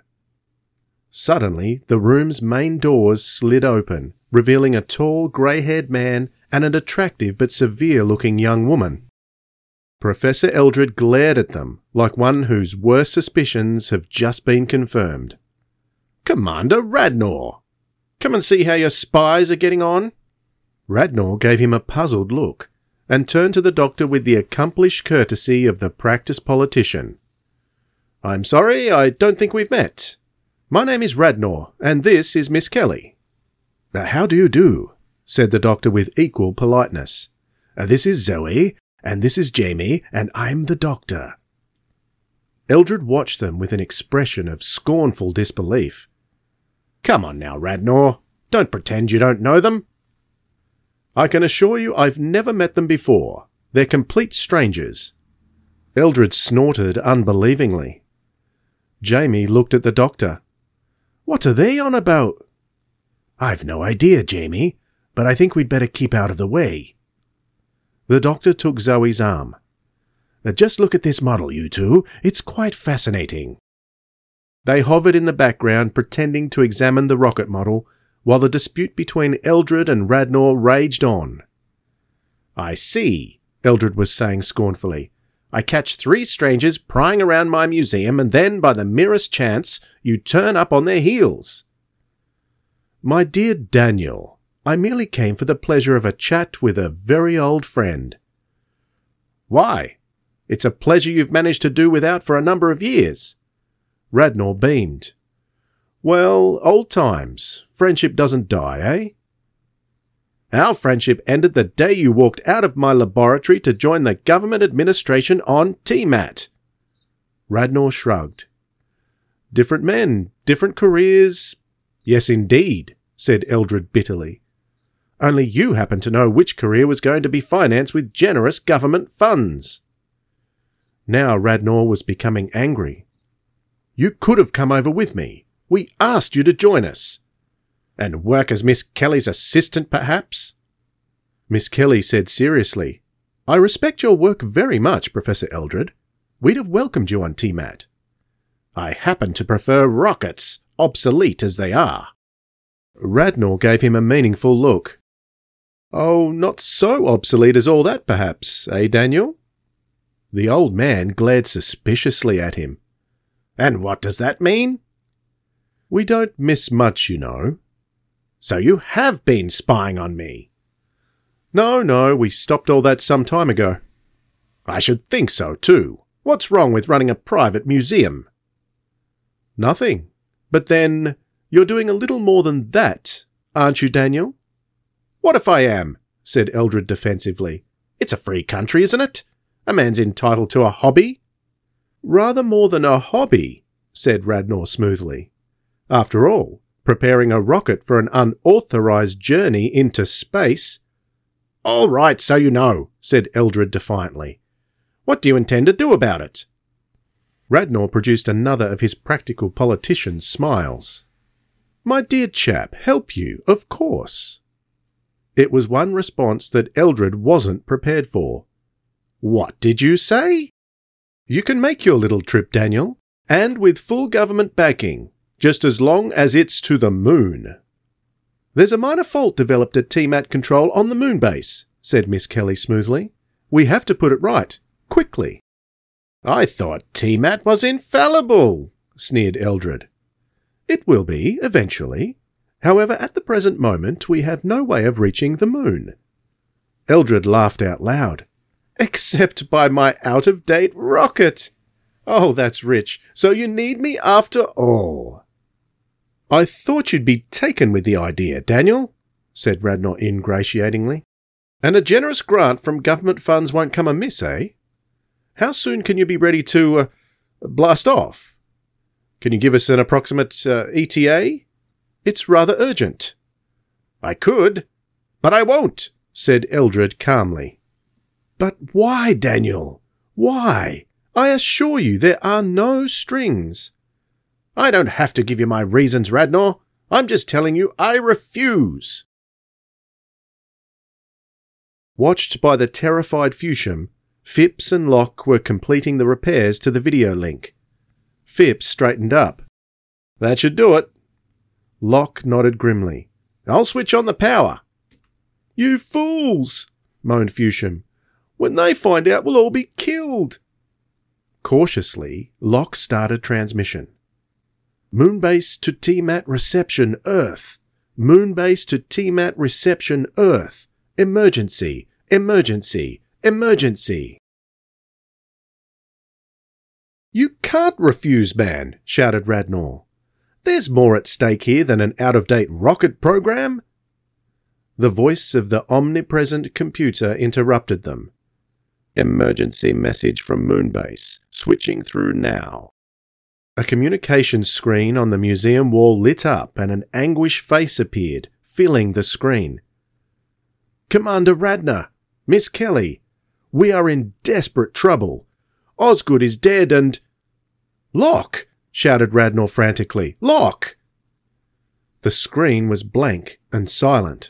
Suddenly, the room's main doors slid open, revealing a tall, grey-haired man and an attractive but severe-looking young woman. Professor Eldred glared at them like one whose worst suspicions have just been confirmed. "Commander Radnor! Come and see how your spies are getting on." Radnor gave him a puzzled look and turned to the doctor with the accomplished courtesy of the practiced politician. "I'm sorry, I don't think we've met. My name is Radnor, and this is Miss Kelly." "How do you do?" said the doctor with equal politeness. "This is Zoe, and this is Jamie, and I'm the doctor." Eldred watched them with an expression of scornful disbelief. "Come on now, Radnor. Don't pretend you don't know them." "I can assure you I've never met them before. They're complete strangers." Eldred snorted unbelievingly. Jamie looked at the doctor. "What are they on about?" "I've no idea, Jamie, but I think we'd better keep out of the way." The doctor took Zoe's arm. "Just look at this model, you two. It's quite fascinating." They hovered in the background, pretending to examine the rocket model, while the dispute between Eldred and Radnor raged on. "I see," Eldred was saying scornfully. "I catch 3 strangers prying around my museum, and then, by the merest chance, you turn up on their heels." "My dear Daniel, I merely came for the pleasure of a chat with a very old friend." "Why? It's a pleasure you've managed to do without for a number of years." Radnor beamed. "Well, old times. Friendship doesn't die, eh?" "Our friendship ended the day you walked out of my laboratory to join the government administration on T-Mat." Radnor shrugged. "Different men, different careers." "Yes, indeed," said Eldred bitterly. "Only you happen to know which career was going to be financed with generous government funds." Now Radnor was becoming angry. "You could have come over with me. We asked you to join us." "And work as Miss Kelly's assistant, perhaps?" Miss Kelly said seriously, "I respect your work very much, Professor Eldred. We'd have welcomed you on T-Mat." "I happen to prefer rockets, obsolete as they are." Radnor gave him a meaningful look. "Oh, not so obsolete as all that, perhaps, eh, Daniel?" The old man glared suspiciously at him. "And what does that mean?" "We don't miss much, you know." "So you have been spying on me?" No, we stopped all that some time ago." "I should think so, too. What's wrong with running a private museum?" "Nothing. But then, you're doing a little more than that, aren't you, Daniel?" "What if I am?" said Eldred defensively. It's a free country, isn't it? A man's entitled to a hobby." "Rather more than a hobby," said Radnor smoothly. "After all, preparing a rocket for an unauthorized journey into space—" "All right, so you know," said Eldred defiantly. "What do you intend to do about it?" Radnor produced another of his practical politician's smiles. "My dear chap, help you, of course." It was one response that Eldred wasn't prepared for. "What did you say?" "You can make your little trip, Daniel, and with full government backing, just as long as it's to the moon." "There's a minor fault developed at TMAT control on the moon base," said Miss Kelly smoothly. "We have to put it right, quickly." "I thought TMAT was infallible," sneered Eldred. "It will be, eventually. However, at the present moment, we have no way of reaching the moon." Eldred laughed out loud. "Except by my out-of-date rocket! Oh, that's rich. So you need me after all." "I thought you'd be taken with the idea, Daniel," said Radnor ingratiatingly. "And a generous grant from government funds won't come amiss, eh? How soon can you be ready to blast off? Can you give us an approximate ETA? It's rather urgent." "I could, but I won't," said Eldred calmly. "But why, Daniel? Why? I assure you there are no strings." "I don't have to give you my reasons, Radnor. I'm just telling you I refuse." Watched by the terrified Fusham, Phipps and Locke were completing the repairs to the video link. Phipps straightened up. "That should do it." Locke nodded grimly. "I'll switch on the power." "You fools!" moaned Fusham. "When they find out, we'll all be killed." Cautiously, Locke started transmission. "Moonbase to TMAT reception, Earth. Moonbase to TMAT reception, Earth. Emergency, emergency, emergency." "You can't refuse, man," shouted Radnor. "There's more at stake here than an out-of-date rocket program." The voice of the omnipresent computer interrupted them. "Emergency message from Moonbase. Switching through now." A communications screen on the museum wall lit up and an anguished face appeared, filling the screen. "Commander Radnor, Miss Kelly, we are in desperate trouble. Osgood is dead and—" "Locke!" shouted Radnor frantically. "Locke!" The screen was blank and silent.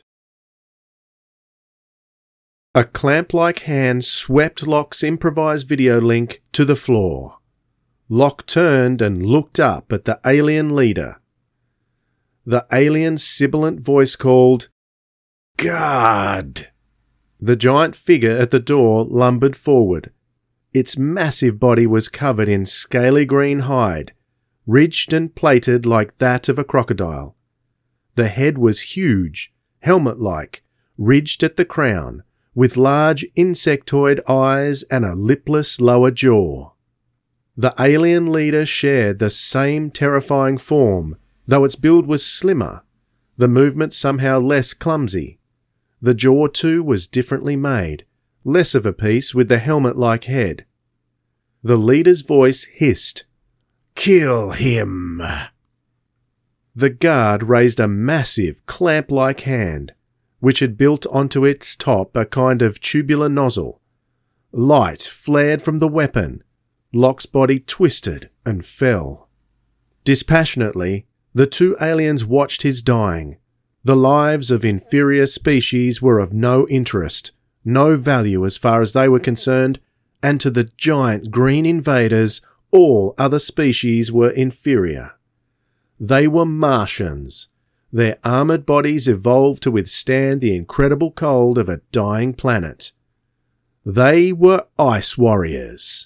A clamp-like hand swept Locke's improvised video link to the floor. Locke turned and looked up at the alien leader. The alien's sibilant voice called, "God!" The giant figure at the door lumbered forward. Its massive body was covered in scaly green hide, ridged and plated like that of a crocodile. The head was huge, helmet-like, ridged at the crown, with large insectoid eyes and a lipless lower jaw. The alien leader shared the same terrifying form, though its build was slimmer, the movement somehow less clumsy. The jaw, too, was differently made, less of a piece with the helmet-like head. The leader's voice hissed, "Kill him!" The guard raised a massive, clamp-like hand, which had built onto its top a kind of tubular nozzle. Light flared from the weapon. Locke's body twisted and fell. Dispassionately, the two aliens watched his dying. The lives of inferior species were of no interest, no value as far as they were concerned, and to the giant green invaders, all other species were inferior. They were Martians. Their armoured bodies evolved to withstand the incredible cold of a dying planet. They were ice warriors.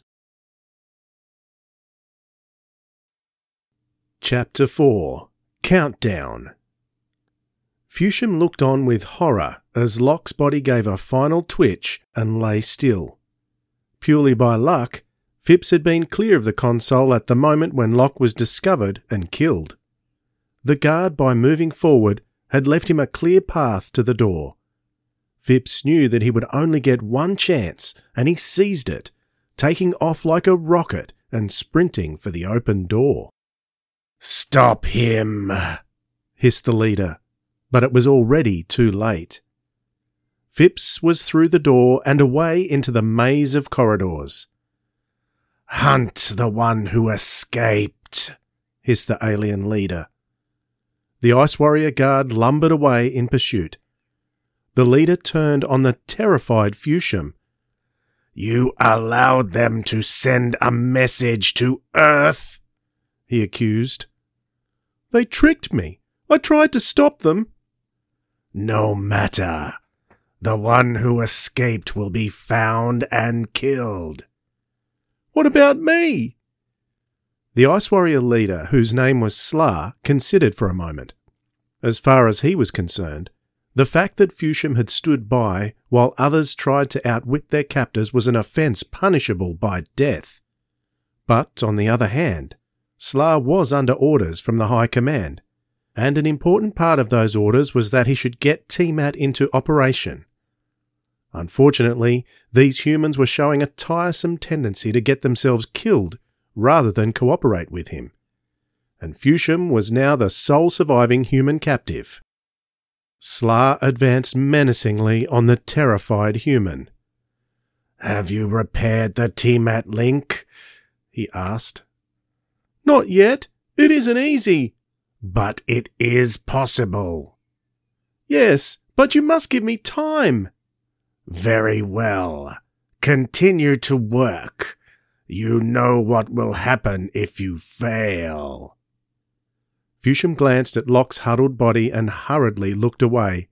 Chapter 4. Countdown. Fusham looked on with horror as Locke's body gave a final twitch and lay still. Purely by luck, Phipps had been clear of the console at the moment when Locke was discovered and killed. The guard, by moving forward, had left him a clear path to the door. Phipps knew that he would only get one chance, and he seized it, taking off like a rocket and sprinting for the open door. "Stop him!" hissed the leader, but it was already too late. Phipps was through the door and away into the maze of corridors. "Hunt the one who escaped," hissed the alien leader. The Ice Warrior Guard lumbered away in pursuit. The leader turned on the terrified Fushim. "You allowed them to send a message to Earth," he accused. "They tricked me. I tried to stop them." "No matter. The one who escaped will be found and killed." "What about me?" The Ice Warrior leader, whose name was Sla, considered for a moment. As far as he was concerned, the fact that Fushim had stood by while others tried to outwit their captors was an offence punishable by death. But, on the other hand, Sla was under orders from the High Command, and an important part of those orders was that he should get TMAT into operation. Unfortunately, these humans were showing a tiresome tendency to get themselves killed rather than cooperate with him, and Fushim was now the sole surviving human captive. Sla advanced menacingly on the terrified human. "Have you repaired the TMAT link?" he asked. "Not yet. It isn't easy." "But it is possible." "Yes, but you must give me time." "Very well. Continue to work. You know what will happen if you fail." Fushim glanced at Locke's huddled body and hurriedly looked away.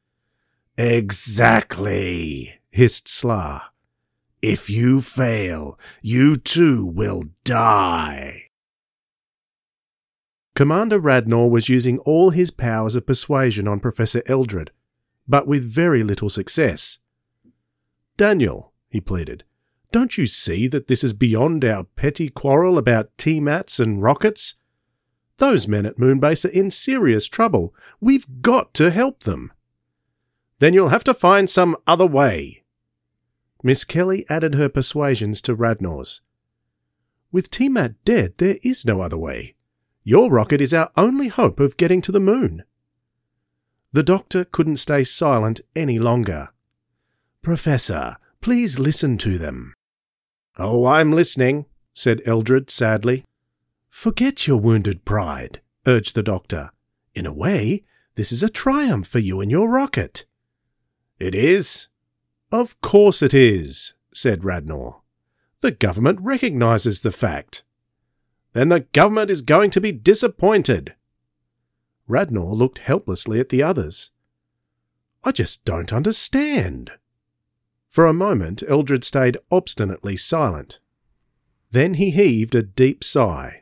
"Exactly," hissed Sla. "If you fail, you too will die." Commander Radnor was using all his powers of persuasion on Professor Eldred, but with very little success. "Daniel," he pleaded, "don't you see that this is beyond our petty quarrel about TMATs and rockets? Those men at Moonbase are in serious trouble. We've got to help them." "Then you'll have to find some other way." Miss Kelly added her persuasions to Radnor's. "With TMAT dead, there is no other way. Your rocket is our only hope of getting to the moon." The doctor couldn't stay silent any longer. "Professor, please listen to them." "Oh, I'm listening," said Eldred sadly. "Forget your wounded pride," urged the doctor. "In a way, this is a triumph for you and your rocket." "It is?" "Of course it is," said Radnor. "The government recognises the fact." "Then the government is going to be disappointed." Radnor looked helplessly at the others. "I just don't understand." For a moment Eldred stayed obstinately silent. Then he heaved a deep sigh.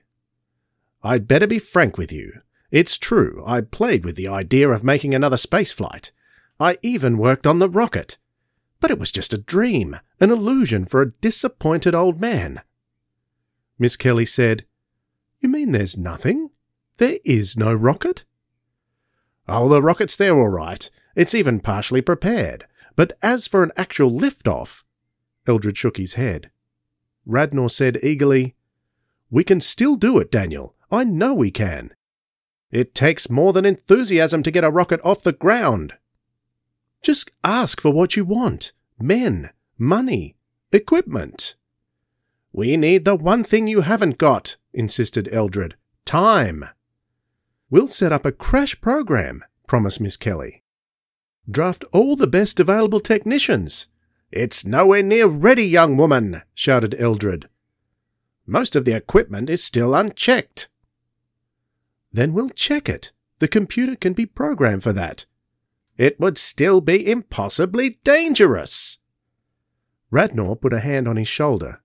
"I'd better be frank with you. It's true, I played with the idea of making another space flight. I even worked on the rocket. But it was just a dream, an illusion for a disappointed old man." Miss Kelly said, "You mean there's nothing? There is no rocket?" "Oh, the rocket's there all right. It's even partially prepared. But as for an actual lift-off—" Eldred shook his head. Radnor said eagerly, "We can still do it, Daniel. I know we can." "It takes more than enthusiasm to get a rocket off the ground." "Just ask for what you want. Men, money, equipment." "We need the one thing you haven't got," insisted Eldred. "Time." "We'll set up a crash program," promised Miss Kelly. "Draft all the best available technicians." "It's nowhere near ready, young woman," shouted Eldred. "Most of the equipment is still unchecked." "Then we'll check it. The computer can be programmed for that." "It would still be impossibly dangerous." Radnor put a hand on his shoulder.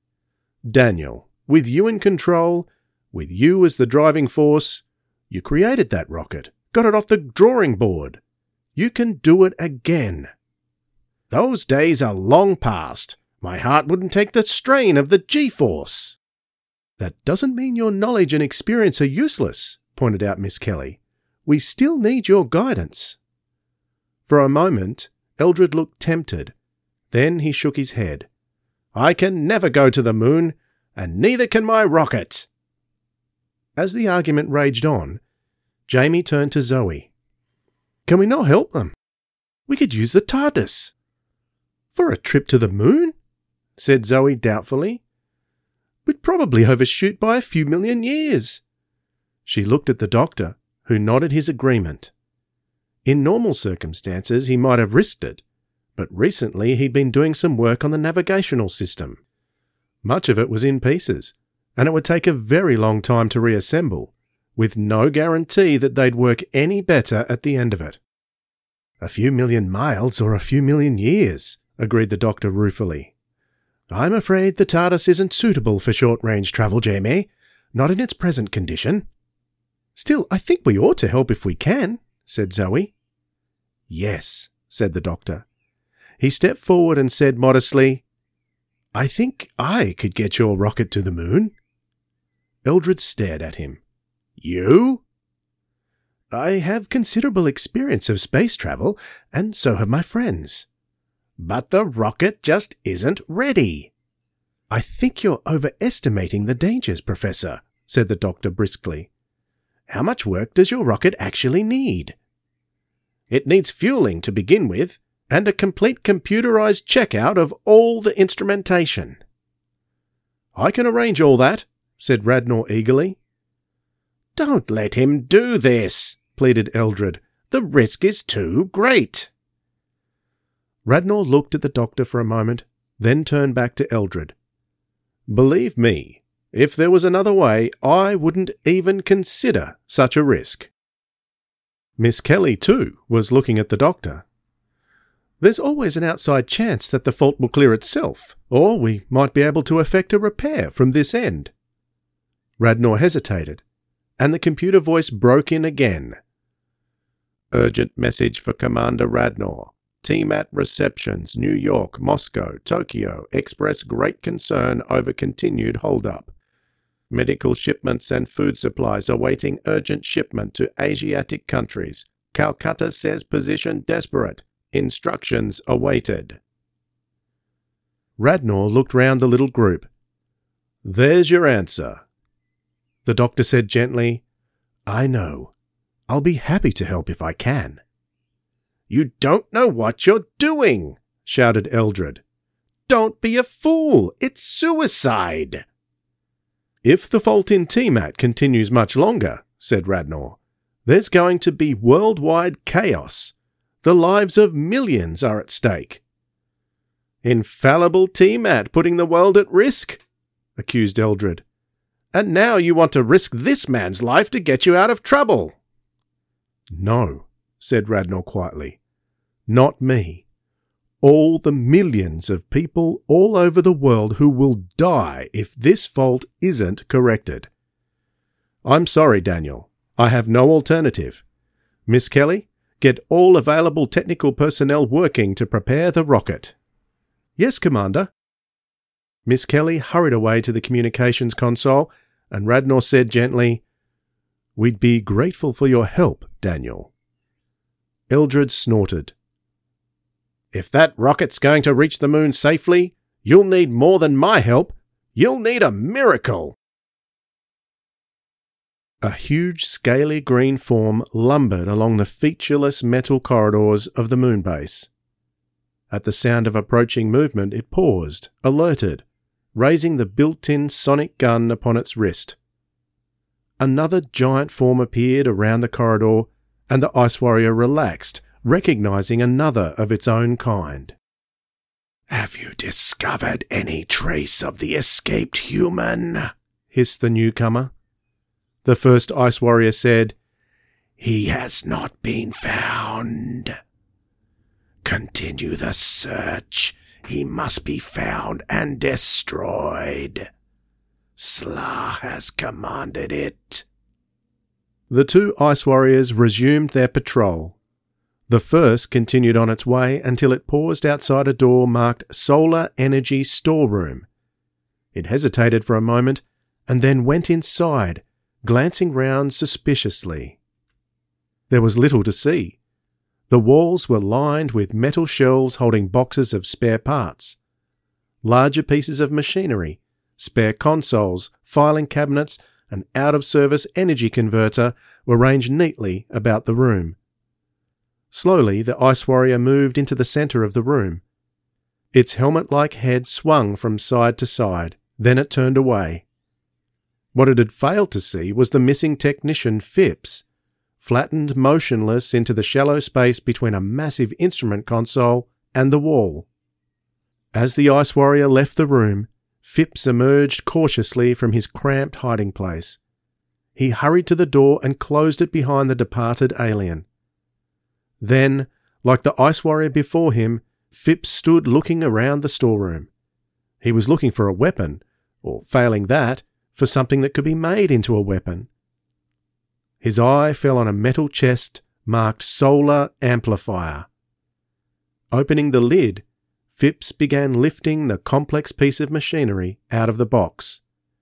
"Daniel, with you in control, with you as the driving force, you created that rocket, got it off the drawing board. You can do it again." "Those days are long past. My heart wouldn't take the strain of the G-force." "That doesn't mean your knowledge and experience are useless," pointed out Miss Kelly. "We still need your guidance." For a moment, Eldred looked tempted. Then he shook his head. "I can never go to the moon, and neither can my rocket." As the argument raged on, Jamie turned to Zoe. "Can we not help them? We could use the TARDIS." "For a trip to the moon?" said Zoe doubtfully. "We'd probably overshoot by a few million years." She looked at the doctor, who nodded his agreement. In normal circumstances he might have risked it, but recently he'd been doing some work on the navigational system. Much of it was in pieces, and it would take a very long time to reassemble, with no guarantee that they'd work any better at the end of it. "A few million miles or a few million years," agreed the doctor ruefully. "I'm afraid the TARDIS isn't suitable for short-range travel, Jamie, not in its present condition." "Still, I think we ought to help if we can," said Zoe. "Yes," said the doctor. He stepped forward and said modestly, "I think I could get your rocket to the moon." Eldred stared at him. "You?" "I have considerable experience of space travel, and so have my friends." "But the rocket just isn't ready." "I think you're overestimating the dangers, Professor," said the doctor briskly. "How much work does your rocket actually need?" "It needs fueling to begin with, and a complete computerized checkout of all the instrumentation." "I can arrange all that," said Radnor eagerly. "Don't let him do this," pleaded Eldred. "The risk is too great." Radnor looked at the doctor for a moment, then turned back to Eldred. "Believe me, if there was another way, I wouldn't even consider such a risk." Miss Kelly, too, was looking at the doctor. "There's always an outside chance that the fault will clear itself, or we might be able to effect a repair from this end." Radnor hesitated, and the computer voice broke in again. "Urgent message for Commander Radnor. TMAT receptions, New York, Moscow, Tokyo, express great concern over continued hold-up. Medical shipments and food supplies awaiting urgent shipment to Asiatic countries. Calcutta says position desperate. Instructions awaited." Radnor looked round the little group. "There's your answer." The doctor said gently, "I know. I'll be happy to help if I can." "You don't know what you're doing," shouted Eldred. "Don't be a fool. It's suicide." "If the fault in TMAT continues much longer," said Radnor, "there's going to be worldwide chaos. The lives of millions are at stake." "Infallible TMAT putting the world at risk?" accused Eldred. "And now you want to risk this man's life to get you out of trouble." "No," said Radnor quietly. "Not me. All the millions of people all over the world who will die if this fault isn't corrected. I'm sorry, Daniel. I have no alternative. Miss Kelly, get all available technical personnel working to prepare the rocket." "Yes, Commander." Miss Kelly hurried away to the communications console, and Radnor said gently, "We'd be grateful for your help, Daniel." Eldred snorted. "If that rocket's going to reach the moon safely, you'll need more than my help. You'll need a miracle." A huge scaly green form lumbered along the featureless metal corridors of the moon base. At the sound of approaching movement, it paused, alerted, raising the built-in sonic gun upon its wrist. Another giant form appeared around the corridor, and the Ice Warrior relaxed, recognizing another of its own kind. "Have you discovered any trace of the escaped human?" hissed the newcomer. The first Ice Warrior said, "He has not been found. Continue the search. He must be found and destroyed. Sla has commanded it." The two Ice Warriors resumed their patrol. The first continued on its way until it paused outside a door marked Solar Energy Storeroom. It hesitated for a moment and then went inside, glancing round suspiciously. There was little to see. The walls were lined with metal shelves holding boxes of spare parts. Larger pieces of machinery, spare consoles, filing cabinets, an out-of-service energy converter were ranged neatly about the room. Slowly, the Ice Warrior moved into the centre of the room. Its helmet-like head swung from side to side, then it turned away. What it had failed to see was the missing technician Phipps, flattened motionless into the shallow space between a massive instrument console and the wall. As the Ice Warrior left the room, Phipps emerged cautiously from his cramped hiding place. He hurried to the door and closed it behind the departed alien. Then, like the Ice Warrior before him, Phipps stood looking around the storeroom. He was looking for a weapon, or failing that, for something that could be made into a weapon. His eye fell on a metal chest marked Solar Amplifier. Opening the lid, Phipps began lifting the complex piece of machinery out of the box.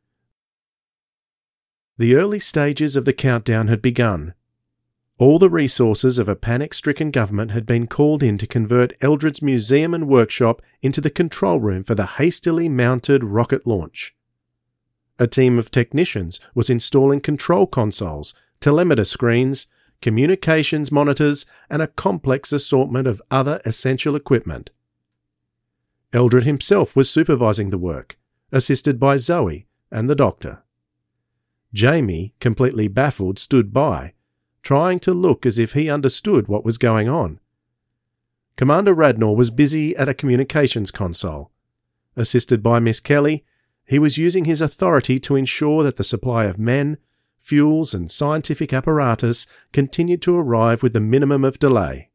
The early stages of the countdown had begun. All the resources of a panic-stricken government had been called in to convert Eldred's museum and workshop into the control room for the hastily mounted rocket launch. A team of technicians was installing control consoles, telemeter screens, communications monitors, and a complex assortment of other essential equipment. Eldred himself was supervising the work, assisted by Zoe and the doctor. Jamie, completely baffled, stood by, trying to look as if he understood what was going on. Commander Radnor was busy at a communications console. Assisted by Miss Kelly, he was using his authority to ensure that the supply of men, fuels and scientific apparatus continued to arrive with the minimum of delay.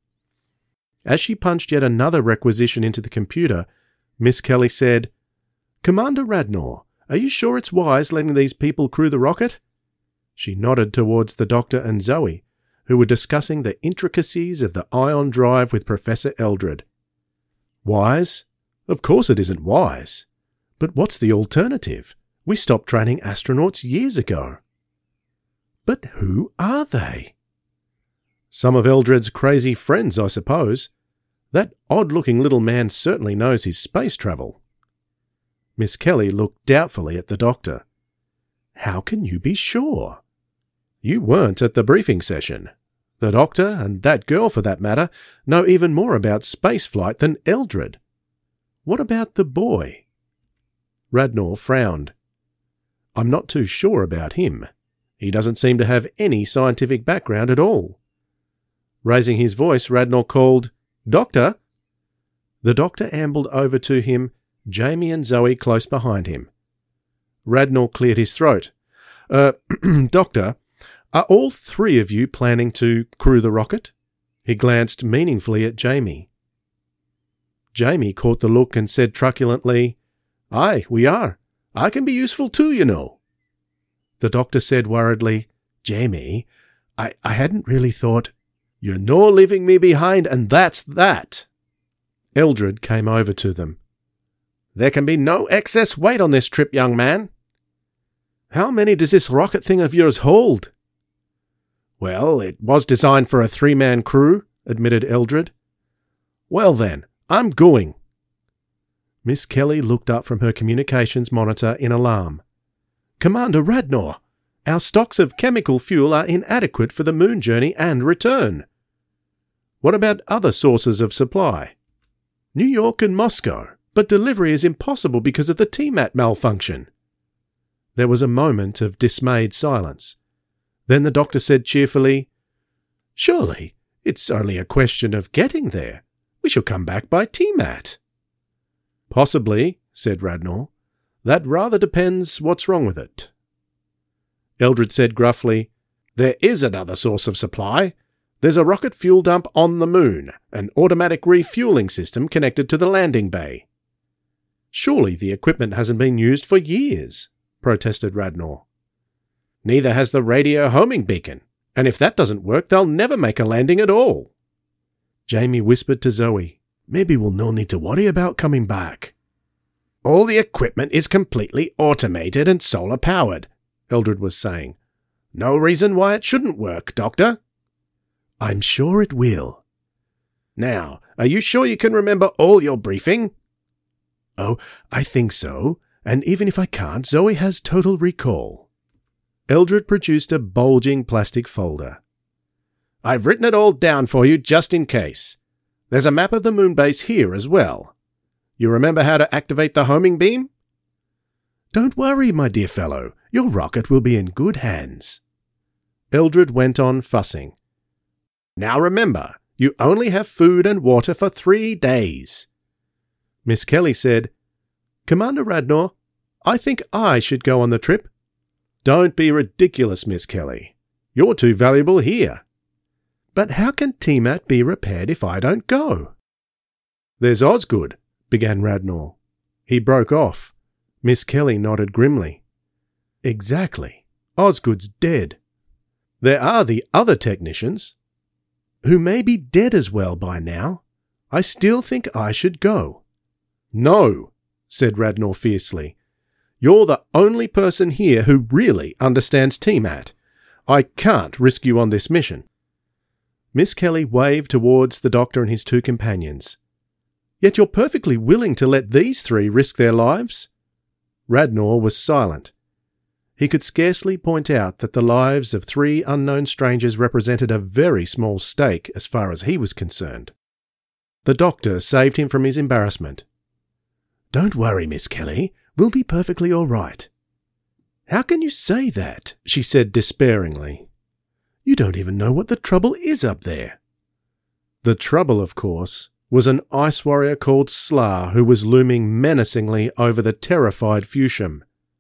As she punched yet another requisition into the computer, Miss Kelly said, "Commander Radnor, are you sure it's wise letting these people crew the rocket?" She nodded towards the doctor and Zoe, who were discussing the intricacies of the ion drive with Professor Eldred. Wise? Of course it isn't wise. But what's the alternative? We stopped training astronauts years ago. But who are they? Some of Eldred's crazy friends, I suppose. That odd-looking little man certainly knows his space travel. Miss Kelly looked doubtfully at the doctor. How can you be sure? You weren't at the briefing session. The doctor, and that girl for that matter, know even more about spaceflight than Eldred. What about the boy? Radnor frowned. I'm not too sure about him. He doesn't seem to have any scientific background at all. Raising his voice, Radnor called, "Doctor!" The doctor ambled over to him, Jamie and Zoe close behind him. Radnor cleared his throat. Doctor, are all three of you planning to crew the rocket?" He glanced meaningfully at Jamie. Jamie caught the look and said truculently, "Aye, we are. I can be useful too, you know." The doctor said worriedly, "Jamie, I hadn't really thought—" "You're no leaving me behind, and that's that." Eldred came over to them. "There can be no excess weight on this trip, young man." "How many does this rocket thing of yours hold?" "Well, it was designed for a 3-man crew," admitted Eldred. "Well then, I'm going." Miss Kelly looked up from her communications monitor in alarm. "Commander Radnor, our stocks of chemical fuel are inadequate for the moon journey and return." "What about other sources of supply?" "New York and Moscow, but delivery is impossible because of the TMAT malfunction." There was a moment of dismayed silence. Then the doctor said cheerfully, "Surely, it's only a question of getting there. We shall come back by TMAT." "Possibly," said Radnor. "That rather depends what's wrong with it." Eldred said gruffly, "There is another source of supply. There's a rocket fuel dump on the moon, an automatic refueling system connected to the landing bay." "Surely the equipment hasn't been used for years," protested Radnor. "Neither has the radio homing beacon, and if that doesn't work, they'll never make a landing at all." Jamie whispered to Zoe, "Maybe we'll no need to worry about coming back." "All the equipment is completely automated and solar-powered," Eldred was saying. "No reason why it shouldn't work, Doctor." "I'm sure it will," Now, are you sure you can remember all your briefing?" "Oh, I think so, and even if I can't, Zoe has total recall." Eldred produced a bulging plastic folder. "I've written it all down for you just in case. There's a map of the moon base here as well. You remember how to activate the homing beam?" "Don't worry, my dear fellow. Your rocket will be in good hands." Eldred went on fussing. "Now remember, you only have food and water for 3 days." Miss Kelly said, "Commander Radnor, I think I should go on the trip." "Don't be ridiculous, Miss Kelly. You're too valuable here." "But how can TMAT be repaired if I don't go?" "There's Osgood," began Radnor. He broke off. Miss Kelly nodded grimly. "Exactly. Osgood's dead. There are the other technicians, who may be dead as well by now. I still think I should go." "No," said Radnor fiercely. "You're the only person here who really understands TMAT. I can't risk you on this mission." Miss Kelly waved towards the doctor and his 2 companions. "Yet you're perfectly willing to let these 3 risk their lives?" Radnor was silent. He could scarcely point out that the lives of 3 unknown strangers represented a very small stake as far as he was concerned. The doctor saved him from his embarrassment. "Don't worry, Miss Kelly. We'll be perfectly all right." "How can you say that?" she said despairingly. "You don't even know what the trouble is up there." The trouble, of course, was an ice warrior called Slar who was looming menacingly over the terrified Fusham.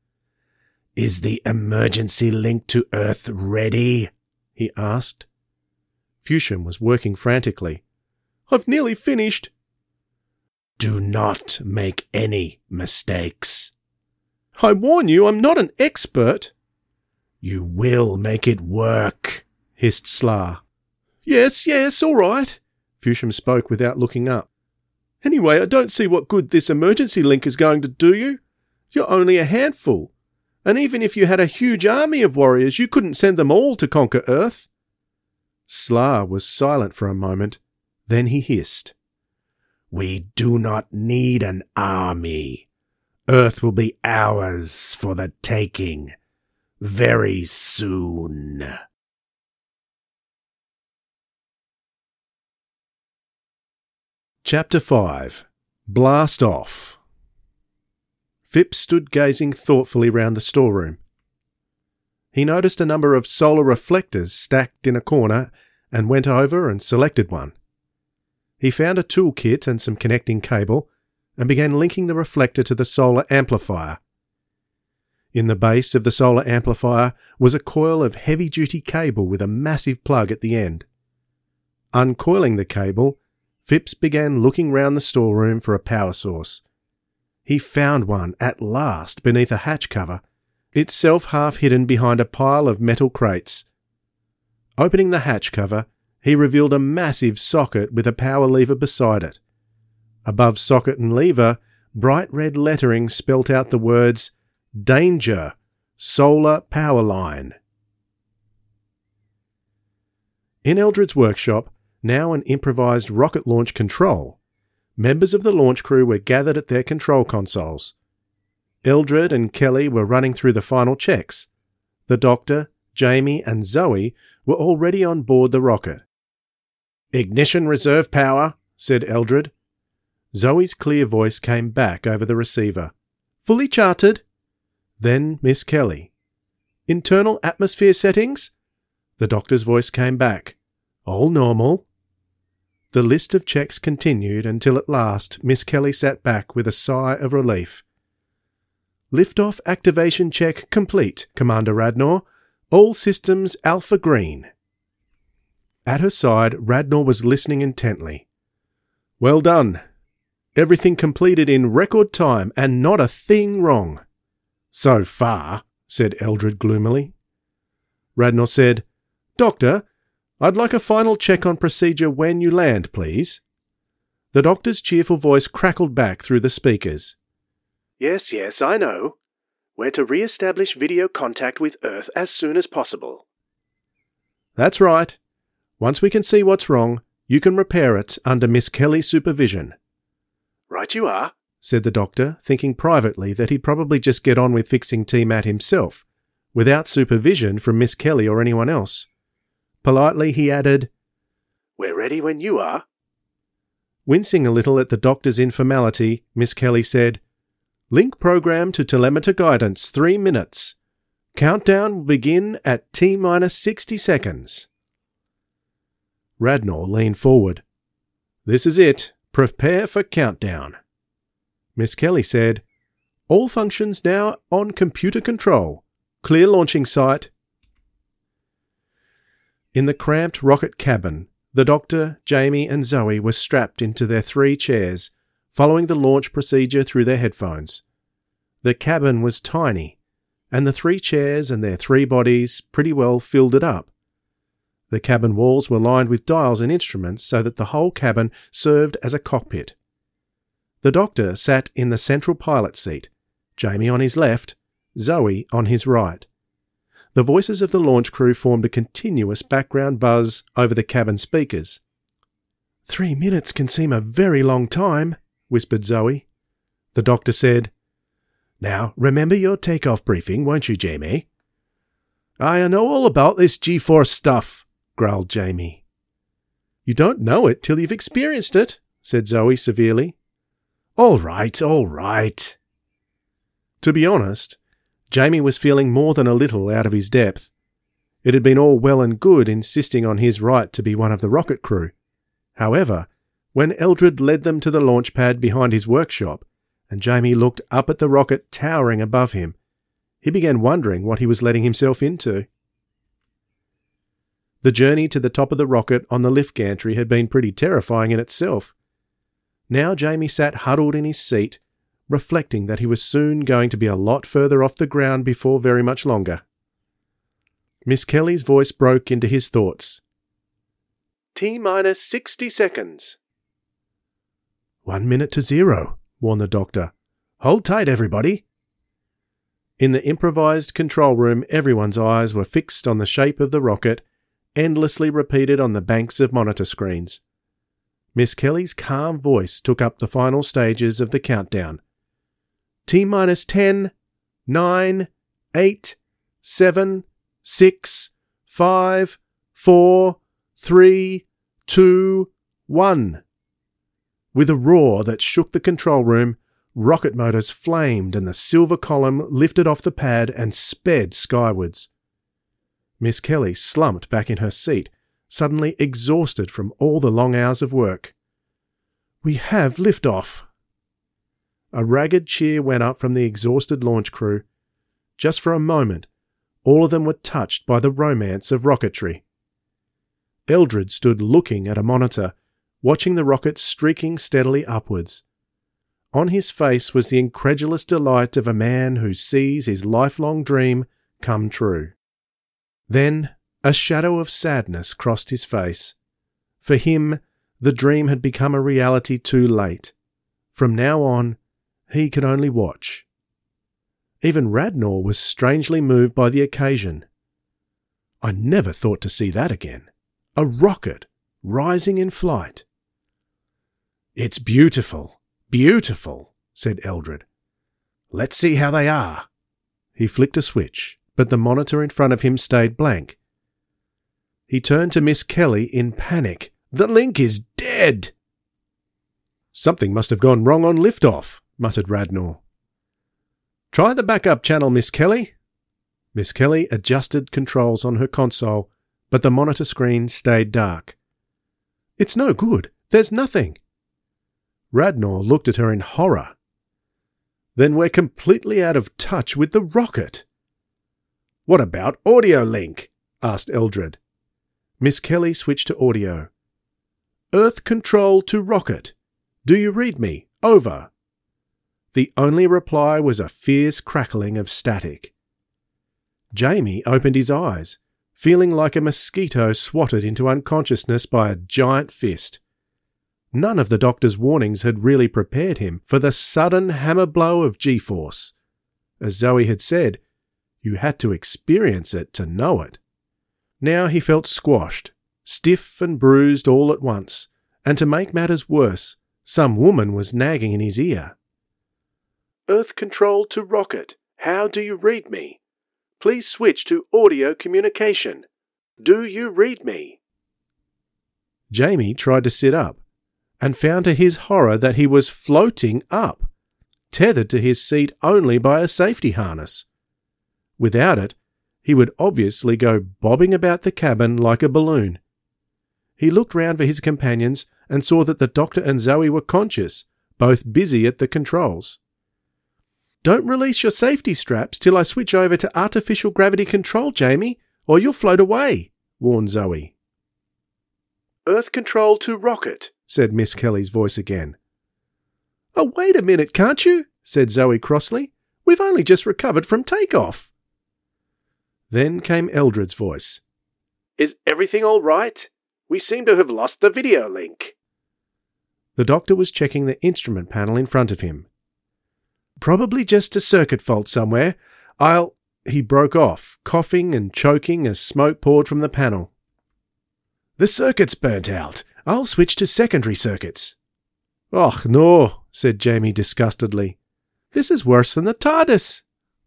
"Is the emergency link to Earth ready?" he asked. Fusham was working frantically. "I've nearly finished." "Do not make any mistakes." "I warn you, I'm not an expert." "You will make it work," hissed Slar. Yes, all right." Fusham spoke without looking up. "Anyway, I don't see what good this emergency link is going to do you. You're only a handful. And even if you had a huge army of warriors, you couldn't send them all to conquer Earth." Slar was silent for a moment. Then he hissed. "We do not need an army. Earth will be ours for the taking. Very soon." Chapter 5. Blast Off. Phipps stood gazing thoughtfully round the storeroom. He noticed a number of solar reflectors stacked in a corner and went over and selected one. He found a toolkit and some connecting cable and began linking the reflector to the solar amplifier. In the base of the solar amplifier was a coil of heavy-duty cable with a massive plug at the end. Uncoiling the cable, Phipps began looking round the storeroom for a power source. He found one at last beneath a hatch cover, itself half hidden behind a pile of metal crates. Opening the hatch cover, he revealed a massive socket with a power lever beside it. Above socket and lever, bright red lettering spelt out the words, "Danger! Solar Power Line." In Eldred's workshop, now an improvised rocket launch control, members of the launch crew were gathered at their control consoles. Eldred and Kelly were running through the final checks. The Doctor, Jamie and Zoe were already on board the rocket. "Ignition reserve power," said Eldred. Zoe's clear voice came back over the receiver. "Fully charted." Then Miss Kelly. "Internal atmosphere settings?" The Doctor's voice came back. "All normal." The list of checks continued until at last Miss Kelly sat back with a sigh of relief. "Liftoff activation check complete, Commander Radnor. All systems alpha green." At her side, Radnor was listening intently. "Well done. Everything completed in record time and not a thing wrong." "So far," said Eldred gloomily. Radnor said, "Doctor, I'd like a final check on procedure when you land, please." The Doctor's cheerful voice crackled back through the speakers. Yes, I know. We're to re-establish video contact with Earth as soon as possible." "That's right. Once we can see what's wrong, You can repair it under Miss Kelly's supervision." "Right you are," said the doctor, thinking privately that he'd probably just get on with fixing T-Mat himself, without supervision from Miss Kelly or anyone else. Politely he added, "We're ready when you are." Wincing a little at the doctor's informality, Miss Kelly said, "Link program to telemeter guidance 3 minutes. Countdown will begin at T-minus 60 seconds. Radnor leaned forward. "This is it. Prepare for countdown." Miss Kelly said, "All functions now on computer control. Clear launching site." In the cramped rocket cabin, the doctor, Jamie and Zoe were strapped into their 3 chairs, following the launch procedure through their headphones. The cabin was tiny, and the 3 chairs and their 3 bodies pretty well filled it up. The cabin walls were lined with dials and instruments so that the whole cabin served as a cockpit. The doctor sat in the central pilot seat, Jamie on his left, Zoe on his right. The voices of the launch crew formed a continuous background buzz over the cabin speakers. 3 minutes can seem a very long time," whispered Zoe. The doctor said, "Now, remember your takeoff briefing, won't you, Jamie?" "I know all about this G-force stuff," growled Jamie. "You don't know it till you've experienced it," said Zoe severely. All right. To be honest, Jamie was feeling more than a little out of his depth. It had been all well and good insisting on his right to be one of the rocket crew. However, when Eldred led them to the launch pad behind his workshop, and Jamie looked up at the rocket towering above him, he began wondering what he was letting himself into. The journey to the top of the rocket on the lift gantry had been pretty terrifying in itself. Now Jamie sat huddled in his seat, reflecting that he was soon going to be a lot further off the ground before very much longer. Miss Kelly's voice broke into his thoughts. "T-minus 60 seconds. 1 minute to 0, warned the doctor. "Hold tight, everybody." In the improvised control room, everyone's eyes were fixed on the shape of the rocket, endlessly repeated on the banks of monitor screens. Miss Kelly's calm voice took up the final stages of the countdown. T-minus 10, 9, 8, 7, 6, 5, 4, 3, 2, 1. With a roar that shook the control room, rocket motors flamed and the silver column lifted off the pad and sped skywards. Miss Kelly slumped back in her seat, suddenly exhausted from all the long hours of work. "We have liftoff." A ragged cheer went up from the exhausted launch crew. Just for a moment, all of them were touched by the romance of rocketry. Eldred stood looking at a monitor, watching the rocket streaking steadily upwards. On his face was the incredulous delight of a man who sees his lifelong dream come true. Then a shadow of sadness crossed his face. For him, the dream had become a reality too late. From now on, he could only watch. Even Radnor was strangely moved by the occasion. "I never thought to see that again. A rocket, rising in flight." "It's beautiful, beautiful," said Eldred. "Let's see how they are." He flicked a switch, but the monitor in front of him stayed blank. He turned to Miss Kelly in panic. "The link is dead!" "Something must have gone wrong on liftoff," muttered Radnor. "Try the backup channel, Miss Kelly." Miss Kelly adjusted controls on her console, but the monitor screen stayed dark. "It's no good. There's nothing." Radnor looked at her in horror. "Then we're completely out of touch with the rocket." "What about audio link?" asked Eldred. Miss Kelly switched to audio. "Earth control to rocket. Do you read me? Over." The only reply was a fierce crackling of static. Jamie opened his eyes, feeling like a mosquito swatted into unconsciousness by a giant fist. None of the doctor's warnings had really prepared him for the sudden hammer blow of G-force. As Zoe had said, you had to experience it to know it. Now he felt squashed, stiff and bruised all at once, and to make matters worse, some woman was nagging in his ear. "Earth control to rocket. How do you read me? Please switch to audio communication. Do you read me?" Jamie tried to sit up, and found to his horror that he was floating up, tethered to his seat only by a safety harness. Without it, he would obviously go bobbing about the cabin like a balloon. He looked round for his companions and saw that the doctor and Zoe were conscious, both busy at the controls. "Don't release your safety straps till I switch over to artificial gravity control, Jamie, or you'll float away," warned Zoe. "Earth control to rocket," said Miss Kelly's voice again. "Oh, wait a minute, can't you?" said Zoe crossly. "We've only just recovered from takeoff." Then came Eldred's voice. "Is everything all right? We seem to have lost the video link." The doctor was checking the instrument panel in front of him. "Probably just a circuit fault somewhere. He broke off, coughing and choking as smoke poured from the panel. "The circuit's burnt out. I'll switch to secondary circuits." "Och, no," said Jamie disgustedly. "This is worse than the TARDIS."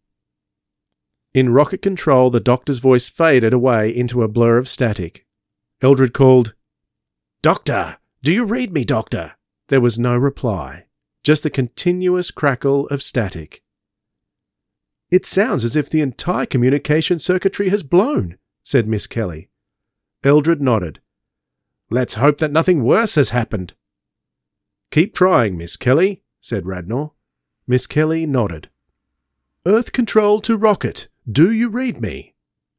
In rocket control, the doctor's voice faded away into a blur of static. Eldred called, "Doctor! Do you read me, Doctor?" There was no reply, just a continuous crackle of static. "It sounds as if the entire communication circuitry has blown," said Miss Kelly. Eldred nodded. "Let's hope that nothing worse has happened." "Keep trying, Miss Kelly," said Radnor. Miss Kelly nodded. "Earth control to rocket. Do you read me?"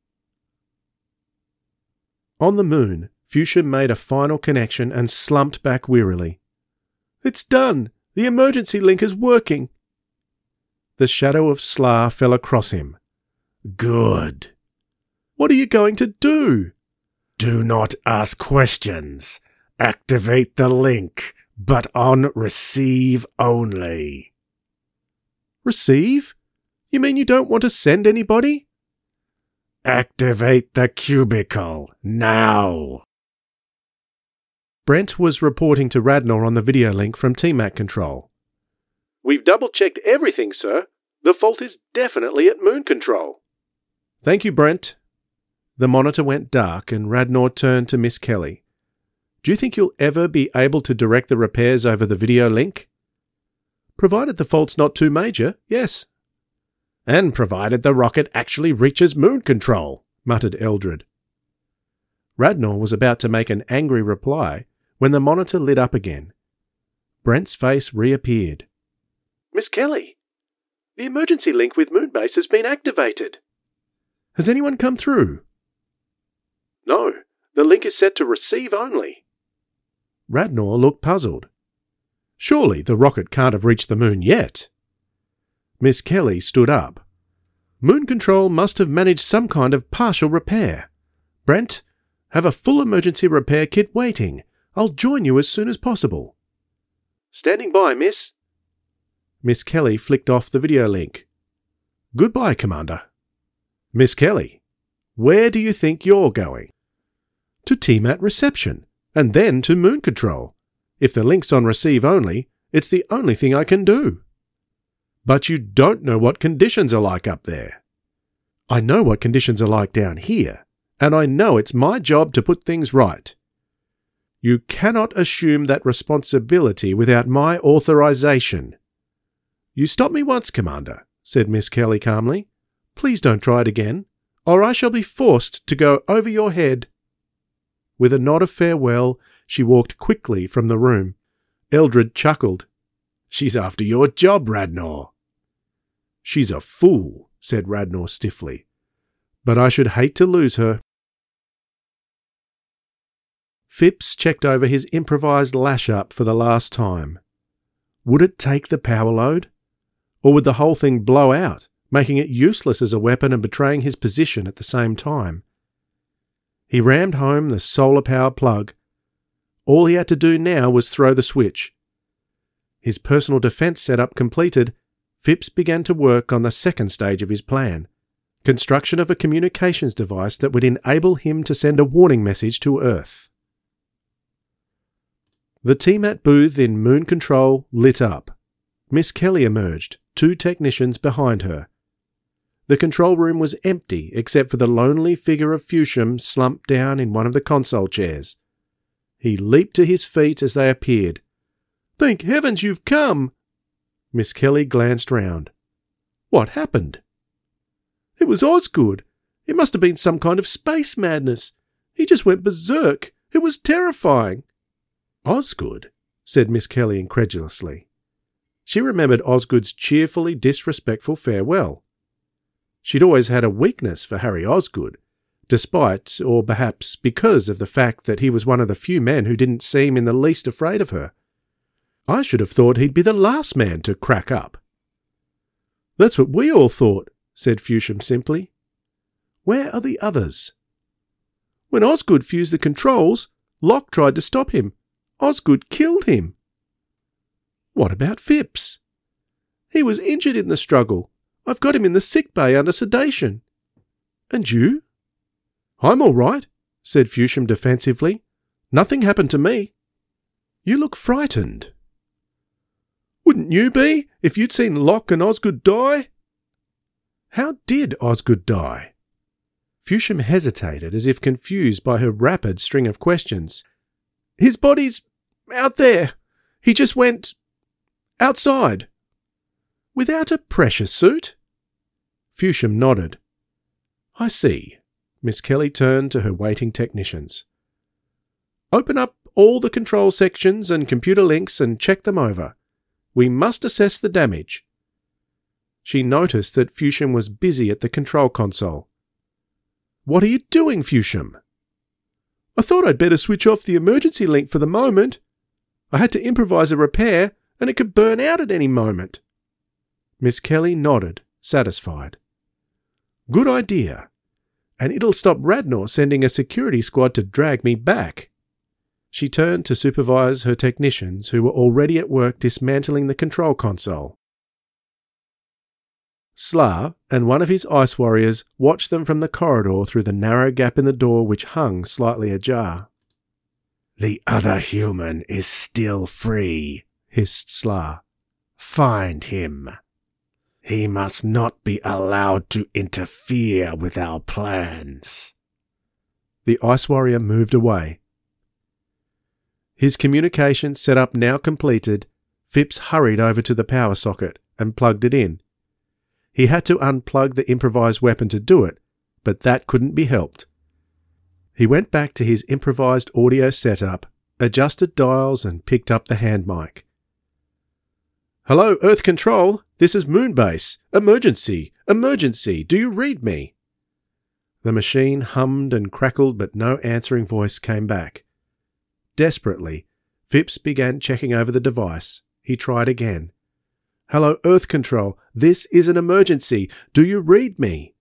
On the moon, Fuchsia made a final connection and slumped back wearily. "It's done. The emergency link is working." The shadow of Slar fell across him. "Good." "What are you going to do?" "Do not ask questions. Activate the link, but on receive only." "Receive? You mean you don't want to send anybody?" "Activate the cubicle, now." Brent was reporting to Radnor on the video link from TMAC control. "We've double-checked everything, sir. The fault is definitely at moon control." "Thank you, Brent." The monitor went dark and Radnor turned to Miss Kelly. "Do you think you'll ever be able to direct the repairs over the video link?" "Provided the fault's not too major, yes." "And provided the rocket actually reaches moon control," muttered Eldred. Radnor was about to make an angry reply when the monitor lit up again. Brent's face reappeared. "Miss Kelly, the emergency link with Moonbase has been activated." "Has anyone come through?" "No, the link is set to receive only." Radnor looked puzzled. "Surely the rocket can't have reached the moon yet." Miss Kelly stood up. "Moon control must have managed some kind of partial repair. Brent, have a full emergency repair kit waiting. I'll join you as soon as possible." "Standing by, miss." Miss Kelly flicked off the video link. "Goodbye, Commander." "Miss Kelly, where do you think you're going?" "To TMAT reception, and then to moon control. If the link's on receive only, it's the only thing I can do." "But you don't know what conditions are like up there." "I know what conditions are like down here, and I know it's my job to put things right." "You cannot assume that responsibility without my authorization." "You stopped me once, Commander," said Miss Kelly calmly. "Please don't try it again, or I shall be forced to go over your head." With a nod of farewell, she walked quickly from the room. Eldred chuckled. "She's after your job, Radnor." "She's a fool," said Radnor stiffly. "But I should hate to lose her." Phipps checked over his improvised lash-up for the last time. Would it take the power load? Or would the whole thing blow out, making it useless as a weapon and betraying his position at the same time? He rammed home the solar power plug. All he had to do now was throw the switch. His personal defense setup completed, Phipps began to work on the second stage of his plan, Construction of a communications device that would enable him to send a warning message to Earth. The TMAT booth in Moon Control lit up. Miss Kelly emerged, 2 technicians behind her. The control room was empty except for the lonely figure of Fusham slumped down in one of the console chairs. He leaped to his feet as they appeared. "Thank heavens you've come!" Miss Kelly glanced round. "What happened?" "It was Osgood. It must have been some kind of space madness. He just went berserk. It was terrifying." "Osgood?" said Miss Kelly incredulously. She remembered Osgood's cheerfully disrespectful farewell. She'd always had a weakness for Harry Osgood, despite, or perhaps because of the fact that he was one of the few men who didn't seem in the least afraid of her. "I should have thought he'd be the last man to crack up." "That's what we all thought," said Fusham simply. "Where are the others?" "When Osgood fused the controls, Locke tried to stop him. Osgood killed him." "What about Phipps?" "He was injured in the struggle. I've got him in the sick bay under sedation." "And you?" "I'm all right," said Fusham defensively. "Nothing happened to me." "You look frightened." "Wouldn't you be, if you'd seen Locke and Osgood die?" "How did Osgood die?" Fusham hesitated, as if confused by her rapid string of questions. "His body's out there. He just went outside." "Without a pressure suit?" Fusham nodded. "I see." Miss Kelly turned to her waiting technicians. "Open up all the control sections and computer links and check them over. We must assess the damage." She noticed that Fusham was busy at the control console. "What are you doing, Fusham?" "I thought I'd better switch off the emergency link for the moment. I had to improvise a repair, and it could burn out at any moment." Miss Kelly nodded, satisfied. "Good idea. And it'll stop Radnor sending a security squad to drag me back." She turned to supervise her technicians who were already at work dismantling the control console. Sla and one of his ice warriors watched them from the corridor through the narrow gap in the door which hung slightly ajar. "The other human is still free," hissed Sla. "Find him. He must not be allowed to interfere with our plans." The ice warrior moved away. His communication setup now completed, Phipps hurried over to the power socket and plugged it in. He had to unplug the improvised weapon to do it, but that couldn't be helped. He went back to his improvised audio setup, adjusted dials and picked up the hand mic. "Hello, Earth Control. This is Moonbase. Emergency! Emergency! Do you read me?" The machine hummed and crackled, but no answering voice came back. Desperately, Phipps began checking over the device. He tried again. "Hello, Earth Control. This is an emergency. Do you read me?"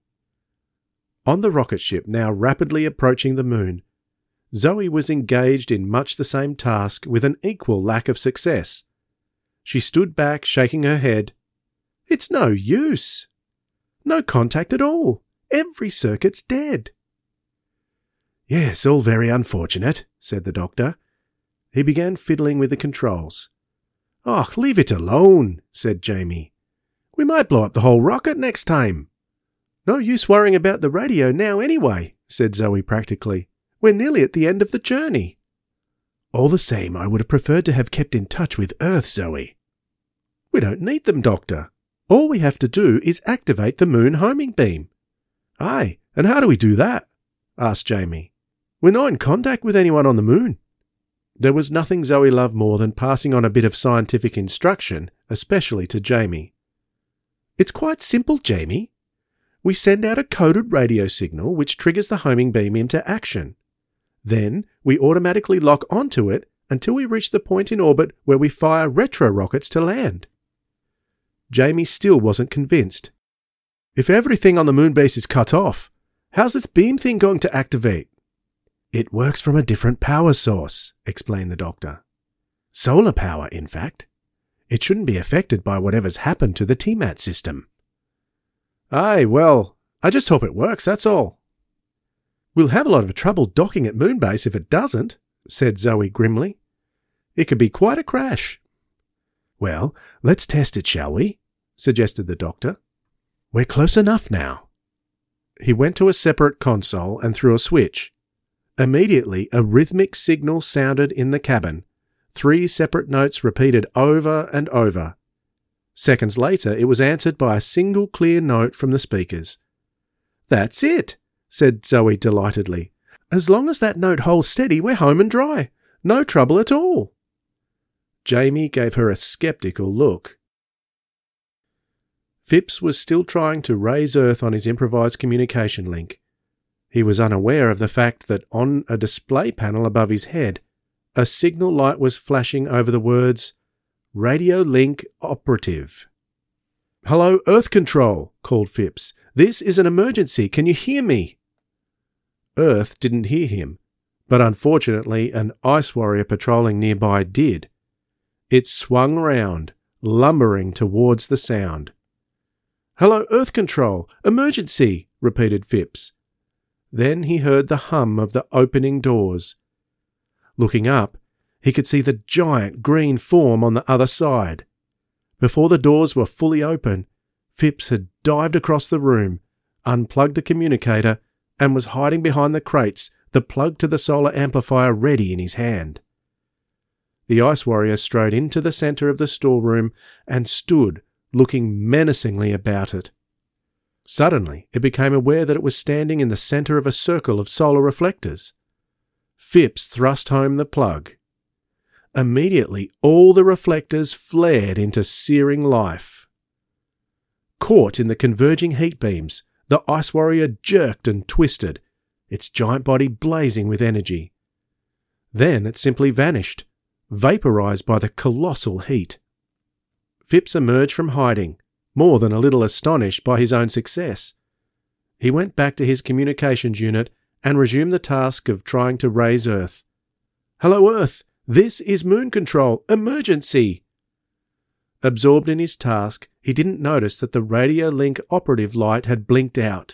On the rocket ship, now rapidly approaching the moon, Zoe was engaged in much the same task with an equal lack of success. She stood back, shaking her head. "It's no use. No contact at all. Every circuit's dead." "Yes, all very unfortunate," said the doctor. He began fiddling with the controls. "Oh, leave it alone," said Jamie. "We might blow up the whole rocket next time." "No use worrying about the radio now anyway," said Zoe practically. "We're nearly at the end of the journey." "All the same, I would have preferred to have kept in touch with Earth, Zoe." "We don't need them, Doctor. All we have to do is activate the moon homing beam." "Aye, and how do we do that?" asked Jamie. "We're not in contact with anyone on the moon." There was nothing Zoe loved more than passing on a bit of scientific instruction, especially to Jamie. "It's quite simple, Jamie. We send out a coded radio signal which triggers the homing beam into action. Then we automatically lock onto it until we reach the point in orbit where we fire retro rockets to land." Jamie still wasn't convinced. "If everything on the moon base is cut off, how's this beam thing going to activate?" "It works from a different power source," explained the doctor. "Solar power, in fact. It shouldn't be affected by whatever's happened to the TMAT system." "Aye, well, I just hope it works, that's all. We'll have a lot of trouble docking at Moonbase if it doesn't, said Zoe grimly. It could be quite a crash. Well, let's test it, shall we? Suggested the doctor. We're close enough now. He went to a separate console and threw a switch. Immediately, a rhythmic signal sounded in the cabin, 3 separate notes repeated over and over. Seconds later, it was answered by a single clear note from the speakers. That's it, said Zoe delightedly. As long as that note holds steady, we're home and dry. No trouble at all. Jamie gave her a sceptical look. Phipps was still trying to raise Earth on his improvised communication link. He was unaware of the fact that on a display panel above his head, a signal light was flashing over the words, Radio Link Operative. Hello, Earth Control, called Phipps. This is an emergency. Can you hear me? Earth didn't hear him, but unfortunately an ice warrior patrolling nearby did. It swung round, lumbering towards the sound. Hello, Earth Control. Emergency, repeated Phipps. Then he heard the hum of the opening doors. Looking up, he could see the giant green form on the other side. Before the doors were fully open, Phipps had dived across the room, unplugged the communicator, and was hiding behind the crates, the plug to the solar amplifier ready in his hand. The ice warrior strode into the centre of the storeroom and stood, looking menacingly about it. Suddenly, it became aware that it was standing in the centre of a circle of solar reflectors. Phipps thrust home the plug. Immediately, all the reflectors flared into searing life. Caught in the converging heat beams, the ice warrior jerked and twisted, its giant body blazing with energy. Then it simply vanished, vaporized by the colossal heat. Phipps emerged from hiding, more than a little astonished by his own success. He went back to his communications unit and resumed the task of trying to raise Earth. Hello, Earth! This is Moon Control! Emergency! Absorbed in his task, he didn't notice that the radio link operative light had blinked out.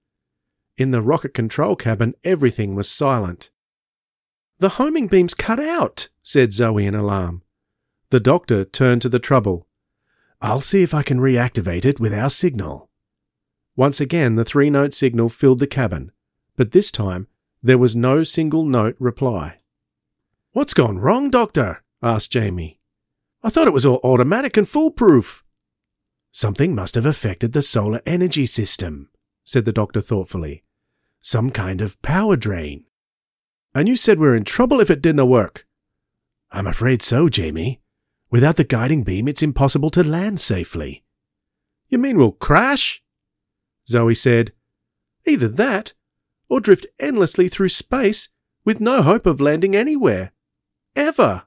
In the rocket control cabin, everything was silent. The homing beam's cut out, said Zoe in alarm. The doctor turned to the trouble. I'll see if I can reactivate it with our signal. Once again, the 3-note signal filled the cabin, but this time there was no single note reply. What's gone wrong, Doctor? Asked Jamie. I thought it was all automatic and foolproof. Something must have affected the solar energy system, said the doctor thoughtfully. Some kind of power drain. And you said we're in trouble if it didn't work. I'm afraid so, Jamie. Without the guiding beam, it's impossible to land safely. You mean we'll crash? Zoe said. Either that, or drift endlessly through space with no hope of landing anywhere. Ever.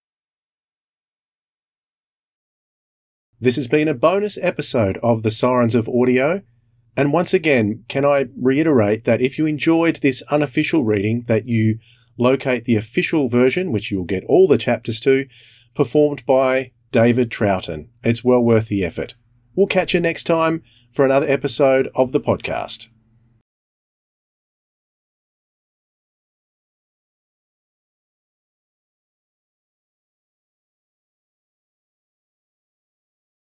This has been a bonus episode of The Sirens of Audio. And once again, can I reiterate that if you enjoyed this unofficial reading, that you locate the official version, which you'll get all the chapters to, performed by David Troughton. It's well worth the effort. We'll catch you next time for another episode of the podcast.